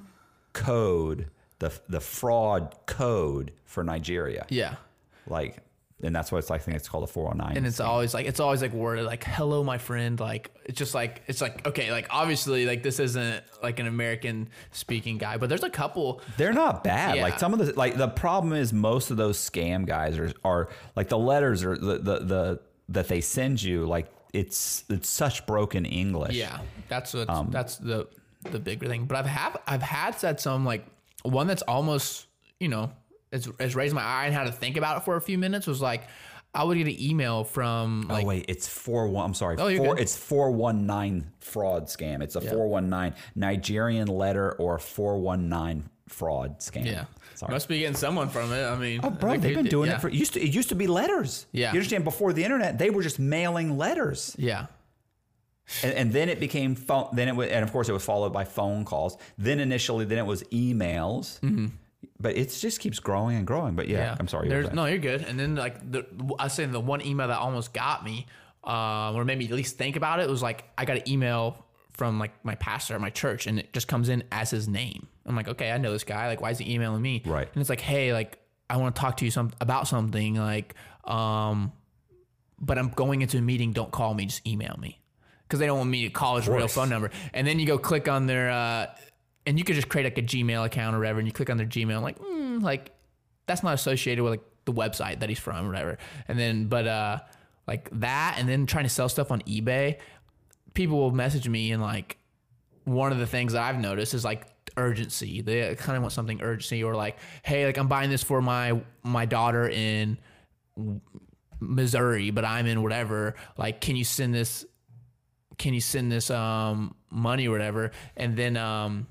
code, the the fraud code for Nigeria. Yeah. Like, and that's why it's like, I think it's called a four oh nine. And it's scam. always like, it's always like worded like, hello, my friend. Like, it's just like, it's like, okay, like obviously like this isn't like an American speaking guy, but there's a couple. They're not bad. Yeah. Like some of the, like the problem is most of those scam guys are, are like the letters or the, the, the, that they send you, like it's, it's such broken English. Yeah. That's what, Um, that's the, the bigger thing. But I've have, I've had said some like one that's almost, you know, It's, it's raised my eye and had to think about it for a few minutes. Was like, I would get an email from like, oh wait, it's four one. I'm sorry, Oh, you're four. good. It's four one nine fraud scam. It's a Yeah. four one nine Nigerian letter or four one nine fraud scam. yeah, sorry. must be getting someone from it. I mean, Oh, bro, like, they've been doing yeah. it for. It used to. It used to be letters. Yeah. You understand? Before the internet, they were just mailing letters. Yeah, And, and then it became phone. Then it was, and of course, it was followed by phone calls. Then initially, then it was emails. Mm-hmm. but it just keeps growing and growing. But yeah, yeah. I'm sorry. There's, no, you're good. And then like the, I was saying the one email that almost got me, uh, or made me at least think about it was like, I got an email from like my pastor at my church and it just comes in as his name. I'm like, okay, I know this guy. Like, why is he emailing me? Right. And it's like, hey, like, I want to talk to you some about something. Like, um, but I'm going into a meeting. Don't call me. Just email me. Cause they don't want me to call his real phone number. And then you go click on their, uh, and you could just create like a Gmail account or whatever. And you click on their Gmail, like, mm, like that's not associated with like the website that he's from or whatever. And then, but, uh, like that, and then trying to sell stuff on eBay, people will message me and like, one of the things that I've noticed is like urgency. They kind of want something urgency, or like, hey, like I'm buying this for my, my daughter in Missouri, but I'm in whatever, like, can you send this, can you send this, um, money or whatever? And then, um,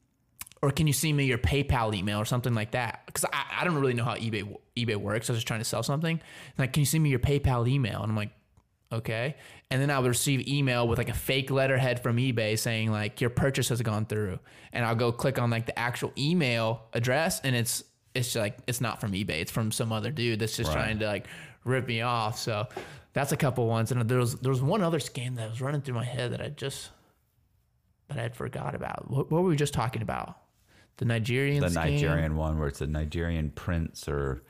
or can you send me your PayPal email or something like that? Cause I, I don't really know how eBay, eBay works. I was just trying to sell something. And like, can you send me your PayPal email? And I'm like, okay. And then I would receive email with like a fake letterhead from eBay saying like your purchase has gone through. And I'll go click on like the actual email address and it's, it's like, it's not from eBay. It's from some other dude that's just right. trying to like rip me off. So that's a couple ones. And there was, there was one other scam that was running through my head that I just, that I had forgot about. What, what were we just talking about? The Nigerian The scam? Nigerian one where it's a Nigerian prince, or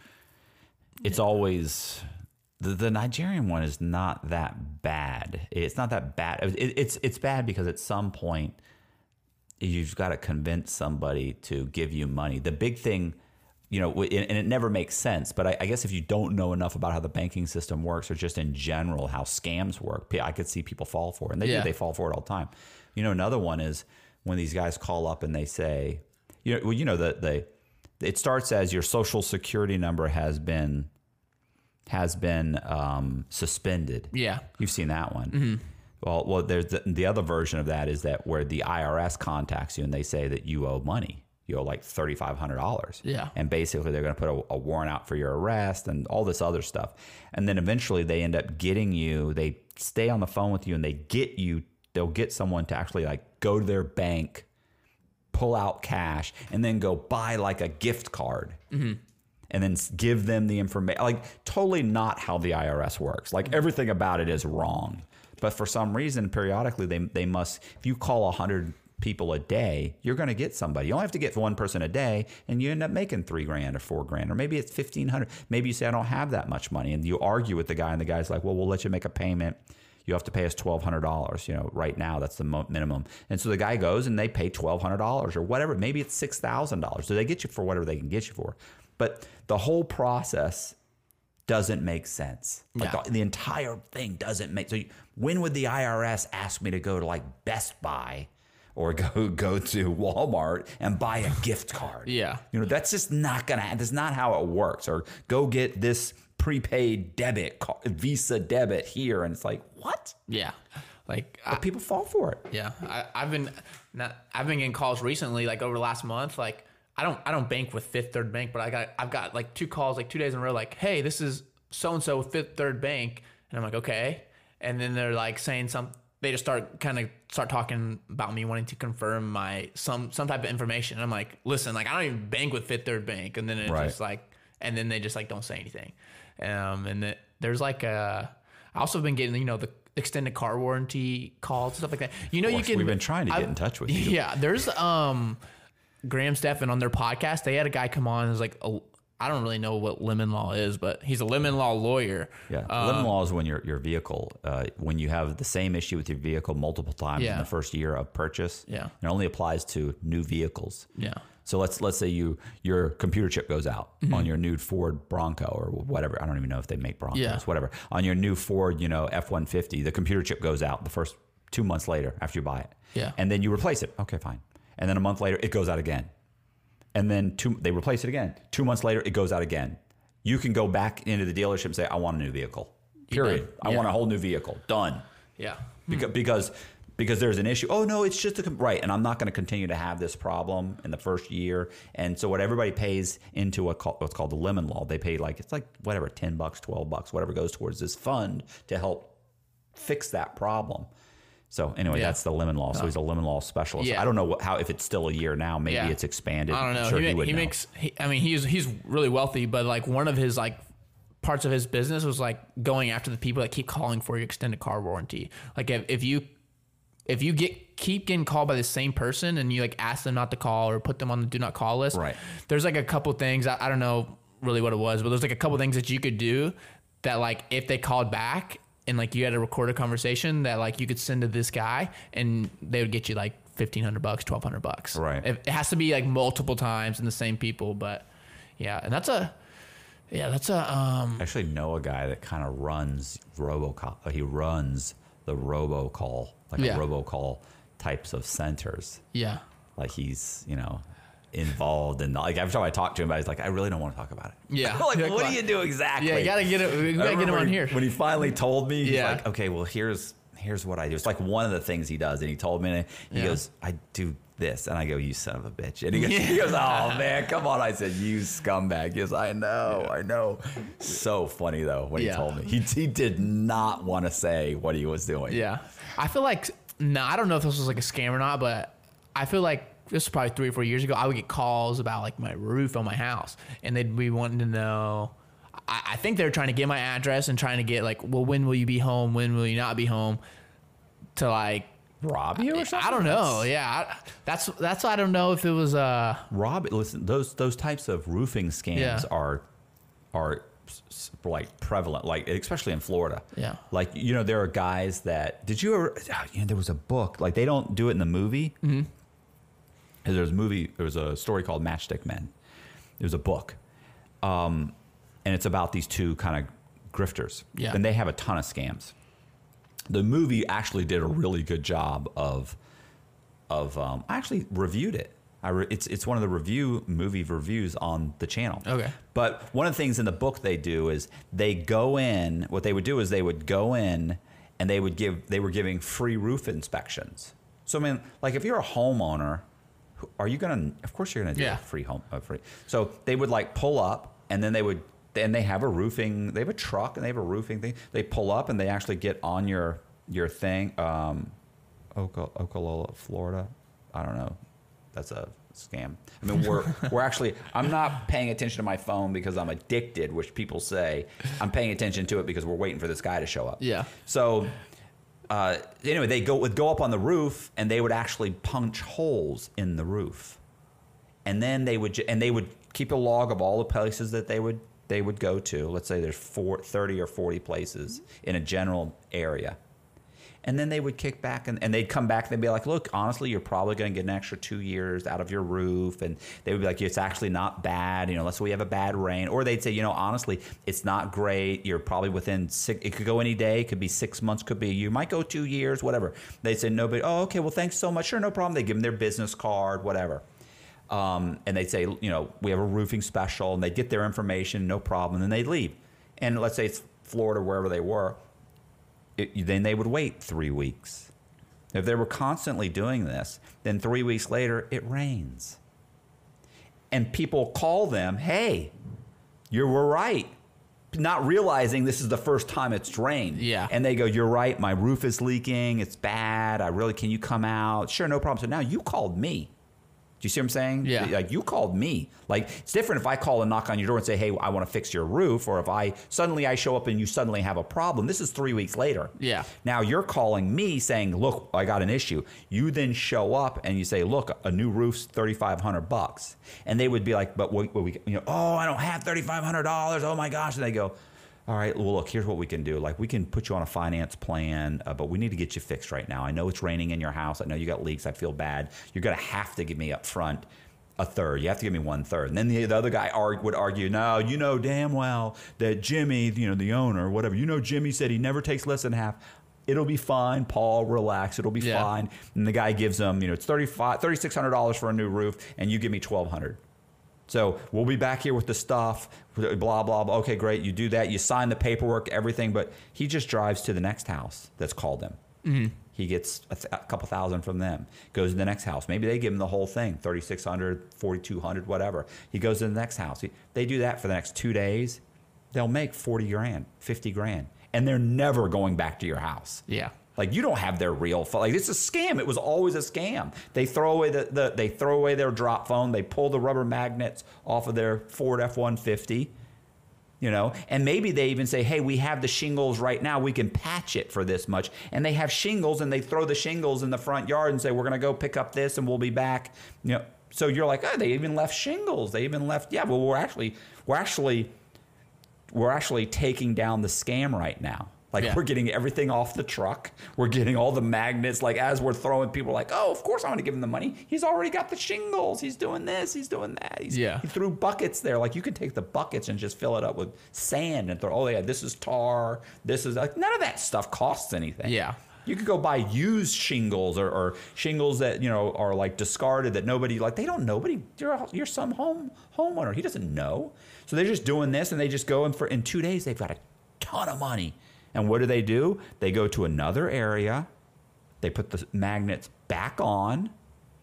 it's yeah. always... The, the Nigerian one is not that bad. It's not that bad. It, it's it's bad because at some point you've got to convince somebody to give you money. The big thing, you know, and it never makes sense, but I, I guess if you don't know enough about how the banking system works, or just in general how scams work, I could see people fall for it. And they yeah. do, they fall for it all the time. You know, another one is when these guys call up and they say, you know, well, you know, the, the it starts as your social security number has been has been um, suspended. Yeah. You've seen that one. Mm-hmm. Well, well, there's the, the other version of that is that where the I R S contacts you and they say that you owe money. You owe like thirty-five hundred dollars. Yeah. And basically they're going to put a, a warrant out for your arrest and all this other stuff. And then eventually they end up getting you, they stay on the phone with you and they get you, they'll get someone to actually like go to their bank, pull out cash, and then go buy like a gift card. Mm-hmm. And then give them the information. Like, totally not how the I R S works. Like, everything about it is wrong. But for some reason, periodically, they they must, if you call one hundred people a day, you're going to get somebody. You only have to get one person a day, and you end up making three grand or four grand. Or maybe it's fifteen hundred. Maybe you say, I don't have that much money. And you argue with the guy, and the guy's like, well, we'll let you make a payment. You have to pay us twelve hundred dollars. You know, right now, that's the mo- minimum. And so the guy goes, and they pay twelve hundred dollars or whatever. Maybe it's six thousand dollars. So they get you for whatever they can get you for. But the whole process doesn't make sense. Like yeah. the, the entire thing doesn't make sense. So when would the I R S ask me to go to like Best Buy or go go to Walmart and buy a gift card? Yeah. You know, that's just not going to, that's not how it works. Or go get this prepaid debit, card, Visa debit here. And it's like, what? Yeah. Like but I, people fall for it. Yeah. I, I've been, not, I've been getting calls recently, like over the last month, like, I don't I don't bank with Fifth Third Bank, but I got I've got like two calls like two days in a row like, hey, this is so and so with Fifth Third Bank, and I'm like, okay, and then they're like saying some they just start kind of start talking about me wanting to confirm my some some type of information. And I'm like, listen, like I don't even bank with Fifth Third Bank, and then it's right. just like and then they just like don't say anything, um, and the, there's like a I also have been getting you know the extended car warranty calls and stuff like that. You know, you can we've been trying to get I, in touch with you. Yeah, there's um. Graham Stephan on their podcast, they had a guy come on who's like, a, I don't really know what lemon law is, but he's a lemon law lawyer. Yeah, um, lemon law is when your your vehicle, uh, when you have the same issue with your vehicle multiple times yeah. in the first year of purchase. Yeah, it only applies to new vehicles. Yeah. So let's let's say you your computer chip goes out mm-hmm. on your new Ford Bronco or whatever. I don't even know if they make Broncos. Yeah. Whatever on your new Ford, you know, F one fifty, the computer chip goes out the first two months later after you buy it. Yeah. And then you replace it. Okay, fine. And then a month later, it goes out again. And then two, they replace it again. Two months later, it goes out again. You can go back into the dealership and say, I want a new vehicle. Period. I yeah. want a whole new vehicle. Done. Yeah. Because, hmm. because because there's an issue. Oh, no, it's just a... Right, and I'm not going to continue to have this problem in the first year. And so what everybody pays into what call, what's called the lemon law, they pay like, it's like whatever, ten bucks, twelve bucks, whatever goes towards this fund to help fix that problem. So anyway, Yeah. that's the lemon law. So Oh. he's a lemon law specialist. Yeah. I don't know what, how if it's still a year now. Maybe Yeah. it's expanded. I don't know. I'm sure he he, ma- would he know. makes. He, I mean, he's he's really wealthy, but like one of his like parts of his business was like going after the people that keep calling for your extended car warranty. Like if, if you if you get keep getting called by the same person and you like ask them not to call or put them on the do not call list, Right. There's like a couple things. I, I don't know really what it was, but there's like a couple things that you could do that like if they called back and like you had to record a conversation that like you could send to this guy and they would get you like fifteen hundred bucks, twelve hundred bucks. Right. It, it has to be like multiple times and the same people, but yeah, and that's a yeah, that's a um I actually know a guy that kind of runs robocall. He runs the robocall, like Yeah. a robocall types of centers. yeah. Like he's, you know, involved in, like every time I talk to him about it, he's like, I really don't want to talk about it. Yeah. like, Yeah, what come do you on. do exactly? Yeah, you gotta get it. We I gotta get him remember on he- here. When he finally told me, he's Yeah. like, okay, well, here's here's what I do. It's like one of the things he does, and he told me, and he Yeah. goes, I do this, and I go, you son of a bitch, and he goes, he goes oh man, come on. I said, you scumbag. He goes, I know, I know. So funny though when Yeah. he told me, he he did not want to say what he was doing. Yeah. I feel like no, I don't know if this was like a scam or not, but I feel like this was probably three or four years ago. I would get calls about like my roof on my house, and they'd be wanting to know. I, I think they were trying to get my address and trying to get like, well, when will you be home? When will you not be home? To like Rob you or something? I don't know. Yeah, I, that's that's I don't know if it was uh Rob, listen, those those types of roofing scams Yeah. are are s- s- like prevalent, like especially in Florida. Yeah. Like you know, there are guys that did you ever? You know, there was a book like they don't do it in the movie. Mm-hmm. There was a movie. There was a story called Matchstick Men. It was a book, um, and it's about these two kind of grifters. Yeah. And they have a ton of scams. The movie actually did a really good job of of um, I actually reviewed it. I re- it's it's one of the review movie reviews on the channel. Okay. But one of the things in the book they do is they go in. What they would do is they would go in and they would give they were giving free roof inspections. So I mean, like if you're a homeowner, who- are you gonna? Of course you're gonna do Yeah. a free home uh, free. So they would like pull up and then they would. And they have a roofing. They have a truck and they have a roofing thing. They pull up and they actually get on your your thing. Um, Oka- Okaloosa, Florida. I don't know. That's a scam. I mean, we're we're actually. I'm not paying attention to my phone because I'm addicted, which people say. I'm paying attention to it because we're waiting for this guy to show up. Yeah. So. Uh, anyway, they go would go up on the roof and they would actually punch holes in the roof, and then they would ju- and they would keep a log of all the places that they would they would go to. Let's say there's four, thirty or forty places in a general area. And then they would kick back and, and they'd come back and they'd be like, look, honestly, you're probably going to get an extra two years out of your roof. And they would be like, it's actually not bad, you know, unless we have a bad rain. Or they'd say, you know, honestly, it's not great. You're probably within six, it could go any day. It could be six months, could be, you might go two years, whatever. They'd say, nobody, oh, okay, well, thanks so much. Sure, no problem. They give them their business card, whatever. Um, and they'd say, you know, we have a roofing special, and they'd get their information, no problem, and then they'd leave. And let's say it's Florida, wherever they were, it, then they would wait three weeks. If they were constantly doing this, then three weeks later, it rains. And people call them, hey, you were right. Not realizing this is the first time it's rained. Yeah. And they go, you're right, my roof is leaking, it's bad, I really, can you come out? Sure, no problem. So now you called me. Do you see what I'm saying? Yeah. Like you called me. Like it's different if I call and knock on your door and say, hey, I want to fix your roof, or if I suddenly I show up and you suddenly have a problem. This is three weeks later. Yeah. Now you're calling me saying, look, I got an issue. You then show up and you say, look, a new roof's thirty-five hundred bucks. And they would be like, but what, what we, you know, oh, I don't have thirty-five hundred dollars. Oh my gosh. And they go, all right, well, look, here's what we can do. Like, we can put you on a finance plan, uh, but we need to get you fixed right now. I know it's raining in your house. I know you got leaks. I feel bad. You're going to have to give me up front a third. You have to give me one third. And then the, the other guy arg- would argue, no, you know damn well that Jimmy, you know, the owner, whatever, you know, Jimmy said he never takes less than half. It'll be fine, Paul. Relax. It'll be Yeah. fine. And the guy gives them, you know, it's thirty-five, thirty-six hundred dollars for a new roof, and you give me twelve hundred dollars. So we'll be back here with the stuff, blah, blah, blah. Okay, great. You do that. You sign the paperwork, everything. But he just drives to the next house that's called him. Mm-hmm. He gets a, th- a couple thousand from them, goes to the next house. Maybe they give him the whole thing, thirty-six hundred, forty-two hundred, whatever. He goes to the next house. He, they do that for the next two days. They'll make forty grand, fifty grand. And they're never going back to your house. Yeah. Like you don't have their real phone. Like it's a scam. It was always a scam. They throw away the, the they throw away their drop phone. They pull the rubber magnets off of their Ford F one fifty. You know, and maybe they even say, hey, we have the shingles right now. We can patch it for this much. And they have shingles and they throw the shingles in the front yard and say, we're going to go pick up this and we'll be back. You know, so you're like, oh, they even left shingles. They even left. Yeah, well, we're actually, we're actually, we're actually taking down the scam right now. Like yeah. we're getting everything off the truck. We're getting all the magnets. Like as we're throwing, people are like, oh, of course I want to give him the money. He's already got the shingles. He's doing this. He's doing that. He's, yeah. He threw buckets there. Like you could take the buckets and just fill it up with sand and throw, oh yeah, this is tar. This is like, none of that stuff costs anything. Yeah. You could go buy used shingles or, or shingles that, you know, are like discarded that nobody, like they don't know. Nobody, you're, you're some home homeowner. He doesn't know. So they're just doing this and they just go and for, in two days, they've got a ton of money. And what do they do? They go to another area, they put the magnets back on,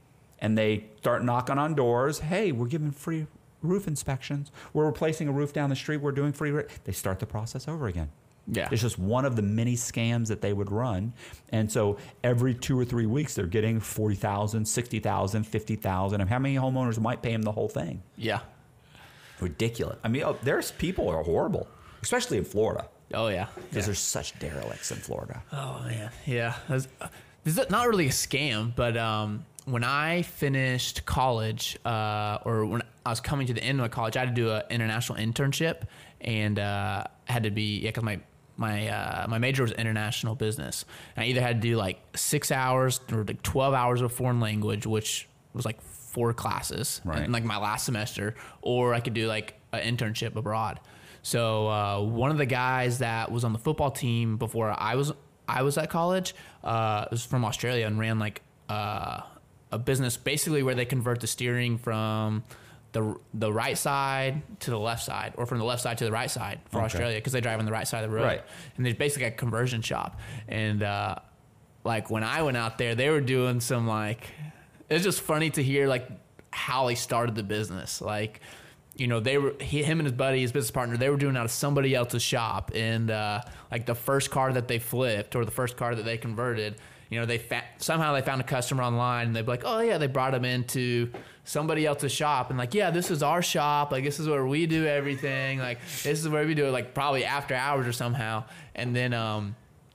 and they start knocking on doors. Hey, we're giving free roof inspections. We're replacing a roof down the street. We're doing free. They start the process over again. Yeah. It's just one of the many scams that they would run. And so every two or three weeks, they're getting forty thousand dollars, sixty thousand dollars, fifty thousand dollars. And how many homeowners might pay them the whole thing? Yeah. Ridiculous. I mean, oh, there's people who are horrible, especially in Florida. Oh, yeah. Because yeah. there's such derelicts in Florida. Oh, man. Yeah. This is not really a scam, but um, when I finished college, uh, or when I was coming to the end of my college, I had to do an international internship, and uh, had to be, yeah, because my, my, uh, my major was international business. And I either had to do like six hours or like twelve hours of foreign language, which was like four classes, right. in like my last semester, or I could do like an internship abroad. So uh, one of the guys that was on the football team before I was I was at college uh, was from Australia and ran like uh, a business basically where they convert the steering from the the right side to the left side, or from the left side to the right side for okay. Australia, because they drive on the right side of the road. Right. And there's basically a conversion shop. And uh, like when I went out there, they were doing some like, it's just funny to hear like how they started the business. Like, you know, they were he, him and his buddy, his business partner, they were doing it out of somebody else's shop, and uh, like the first car that they flipped or the first car that they converted, you know, they fa- somehow they found a customer online, and they'd be like, oh yeah, they brought him into somebody else's shop, and like, yeah, this is our shop, like this is where we do everything, like this is where we do it, like probably after hours or somehow, and then um,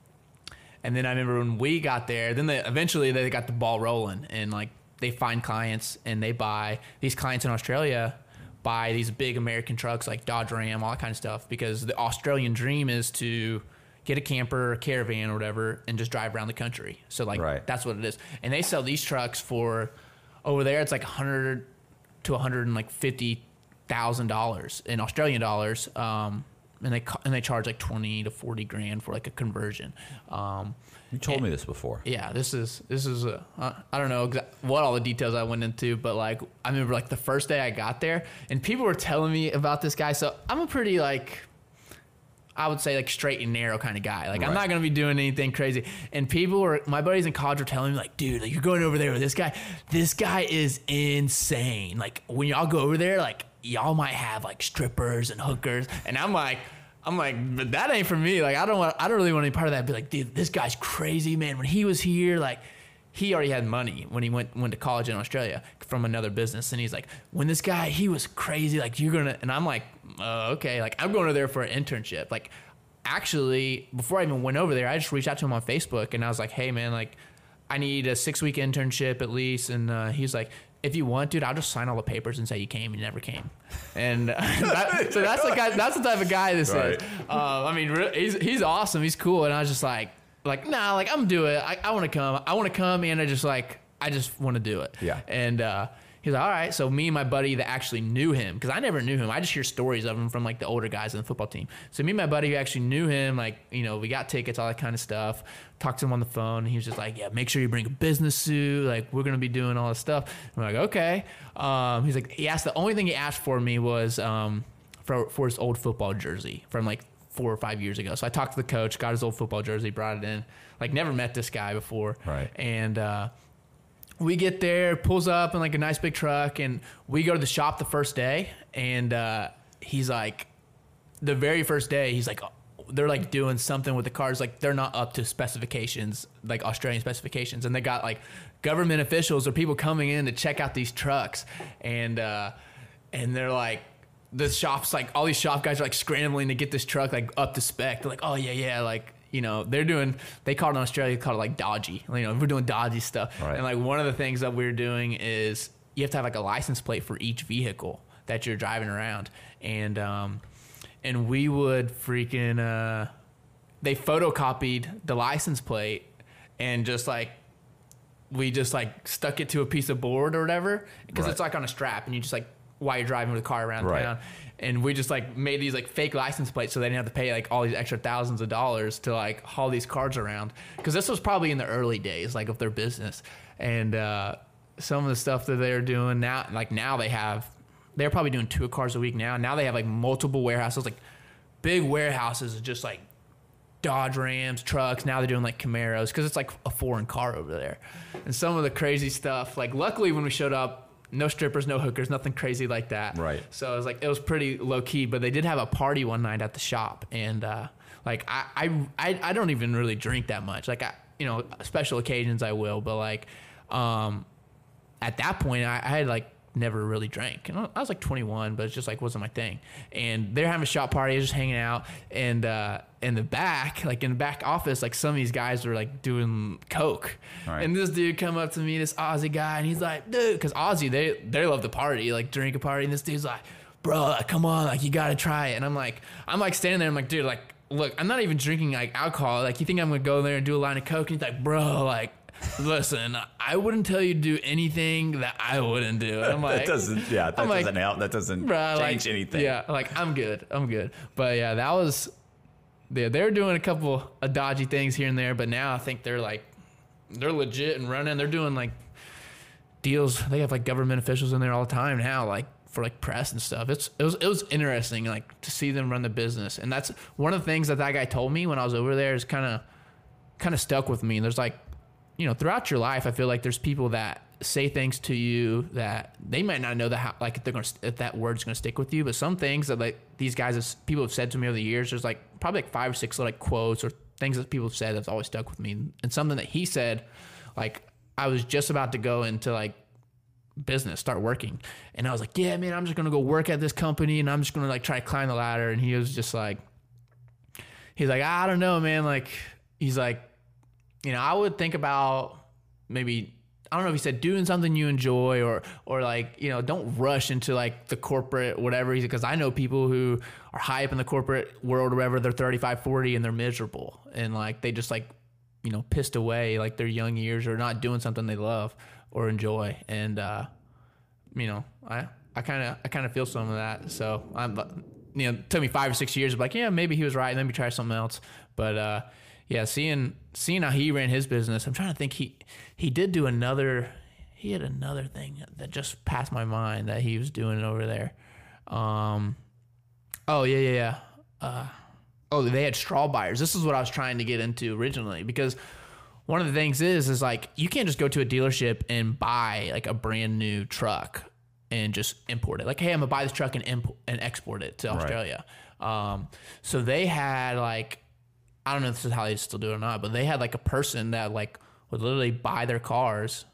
and then I remember when we got there, then they eventually they got the ball rolling, and like they find clients and they buy these clients in Australia. Buy these big American trucks like Dodge Ram, all that kind of stuff, because the Australian dream is to get a camper, a caravan or whatever, and just drive around the country. So like right. that's what it is. And they sell these trucks for over there. It's like a hundred to one hundred and like fifty thousand dollars in Australian dollars, um, and they and they charge like twenty to forty grand for like a conversion. Um, You told and, me this before. Yeah, this is this is a, uh, I don't know exa- what all the details I went into, but like I remember like the first day I got there, and people were telling me about this guy. So I'm a pretty like, I would say like straight and narrow kind of guy. Like right. I'm not gonna be doing anything crazy. And people were, my buddies in college were telling me like, dude, like you're going over there with this guy. This guy is insane. Like when y'all go over there, like y'all might have like strippers and hookers. And I'm like. I'm like, but that ain't for me. Like, I don't want, I don't really want to be part of that. Be like, dude, this guy's crazy, man. When he was here, like, he already had money when he went went to college in Australia from another business, and he's like, when this guy, he was crazy. Like, you're gonna, and I'm like, uh, okay, like, I'm going over there for an internship. Like, actually, before I even went over there, I just reached out to him on Facebook, and I was like, hey, man, like, I need a six week internship at least, and uh, he's like, if you want, dude, I'll just sign all the papers and say you came and you never came. And uh, that, so that's the guy, that's the type of guy this right. is. Uh, I mean, he's he's awesome. He's cool. And I was just like, like, nah, like I'm doing it. I, I want to come. I want to come, and I just like, I just want to do it. Yeah. And uh, he's like, all right. So me and my buddy that actually knew him, because I never knew him. I just hear stories of him from like the older guys in the football team. So me and my buddy who actually knew him, like, you know, we got tickets, all that kind of stuff. Talked to him on the phone, and he was just like, yeah, make sure you bring a business suit. Like, we're going to be doing all this stuff. I'm like, okay. Um, he's like, he asked, the only thing he asked for me was um, for, for his old football jersey from like four or five years ago. So I talked to the coach, got his old football jersey, brought it in. Like, never met this guy before. Right. And, uh, we get there, pulls up in like a nice big truck, and we go to the shop the first day, and uh, he's like, the very first day, he's like, they're like doing something with the cars, like they're not up to specifications, like Australian specifications, and they got like government officials or people coming in to check out these trucks, and uh, and they're like, the shops, like all these shop guys are like scrambling to get this truck like up to spec. They're like, oh yeah, yeah, like. You know, they're doing, they call it in Australia, call it like dodgy. You know, we're doing dodgy stuff. Right. And like one of the things that we're doing is you have to have like a license plate for each vehicle that you're driving around. And, um, and we would freaking, uh, they photocopied the license plate and just like, we just like stuck it to a piece of board or whatever. Cause right. it's like on a strap and you just like, while you're driving with a car around right. town. And we just like made these like fake license plates so they didn't have to pay like all these extra thousands of dollars to like haul these cars around. Cause this was probably in the early days, like of their business. And, uh, some of the stuff that they're doing now, like now they have, they're probably doing two cars a week now. Now they have like multiple warehouses, like big warehouses of just like Dodge Rams, trucks. Now they're doing like Camaros cause it's like a foreign car over there. And some of the crazy stuff, like luckily when we showed up, no strippers, no hookers, nothing crazy like that. Right. So it was like, it was pretty low key, but they did have a party one night at the shop. And, uh, like, I, I, I, I don't even really drink that much. Like, I, you know, special occasions I will, but like, um, at that point I, I had like never really drank. And I was like twenty-one, but it's just like, wasn't my thing. And they're having a shop party, I was just hanging out. And, uh, in the back, like in the back office, like some of these guys were like doing coke. Right. And this dude come up to me, this Aussie guy, and he's like, dude, cause Aussie, they, they love to party, like drink a party. And this dude's like, bro, like, come on, like you gotta try it. And I'm like, I'm like standing there, I'm like, dude, like, look, I'm not even drinking like alcohol. Like you think I'm gonna go there and do a line of coke? And he's like, bro, like, listen, I wouldn't tell you to do anything that I wouldn't do. And I'm like, that doesn't, yeah, that I'm doesn't like, help. That doesn't bro, change like, anything. Yeah, like I'm good, I'm good. But yeah, that was, yeah, they were doing a couple of dodgy things here and there, but now I think they're like, they're legit and running. They're doing like deals. They have like government officials in there all the time now, like for like press and stuff. It's it was it was interesting, like to see them run the business. And that's one of the things that that guy told me when I was over there is kind of kind of stuck with me. And there's like, you know, throughout your life, I feel like there's people that say things to you that they might not know that how, like if they're gonna if that word's gonna stick with you, but some things that like these guys have, people have said to me over the years, there's like probably like five or six like quotes or things that people have said that's always stuck with me. And something that he said, like I was just about to go into like business, start working, and I was like, yeah, man, I'm just gonna go work at this company and I'm just gonna like try to climb the ladder. And he was just like, he's like, I don't know, man. Like he's like, you know, I would think about maybe, I don't know if he said doing something you enjoy or, or like, you know, don't rush into like the corporate, whatever. He's because I know people who are high up in the corporate world or whatever, they're thirty-five, forty and they're miserable. And like, they just like, you know, pissed away like their young years or not doing something they love or enjoy. And, uh, you know, I, I kind of, I kind of feel some of that. So I'm, you know, it took me five or six years of like, yeah, maybe he was right. Let me try something else. But, uh, yeah, seeing seeing how he ran his business, I'm trying to think. He he did do another. He had another thing that just passed my mind that he was doing over there. Um, oh yeah, yeah, yeah. Uh, oh, they had straw buyers. This is what I was trying to get into originally because one of the things is is like you can't just go to a dealership and buy like a brand new truck and just import it. Like, hey, I'm gonna buy this truck and import and export it to Australia. Right. Um, so they had like. I don't know if this is how they still do it or not, but they had like a person that like would literally buy their cars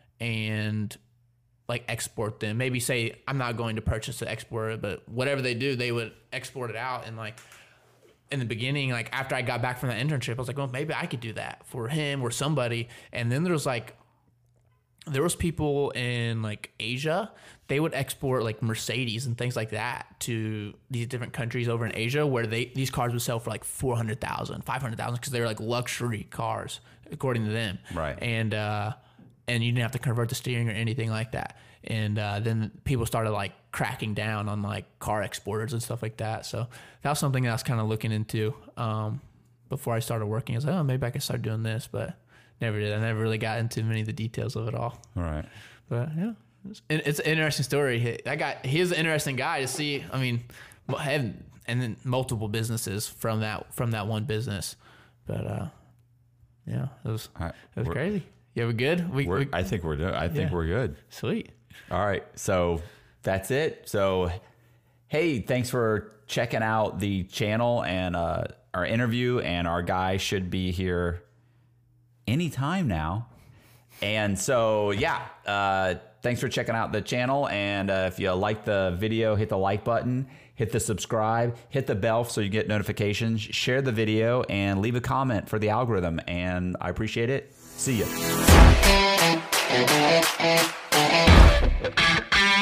and like export them. Maybe say, I'm not going to purchase to export it, but whatever they do, they would export it out. And like in the beginning, like after I got back from that internship, I was like, well, maybe I could do that for him or somebody. And then there was like, there was people in like Asia, they would export like Mercedes and things like that to these different countries over in Asia where they these cars would sell for like four hundred thousand, five hundred thousand because they were like luxury cars according to them. Right. And uh, and you didn't have to convert the steering or anything like that. And uh, then people started like cracking down on like car exporters and stuff like that. So that was something that I was kind of looking into um, before I started working. I was like, oh, maybe I could start doing this, but never did. I never really got into many of the details of it all. All right. But yeah, it's, it's an interesting story. That guy, he's an interesting guy to see. I mean, and then multiple businesses from that from that one business. But uh, yeah, it was right. it was we're, crazy. Yeah, we good? We, we're, we I think we're do- I think yeah. we're good. Sweet. All right. So that's it. So hey, thanks for checking out the channel and uh, our interview. And our guy should be here anytime now. And so, yeah, uh, thanks for checking out the channel. And uh, if you like the video, hit the like button, hit the subscribe, hit the bell so you get notifications, share the video, and leave a comment for the algorithm. And I appreciate it. See ya.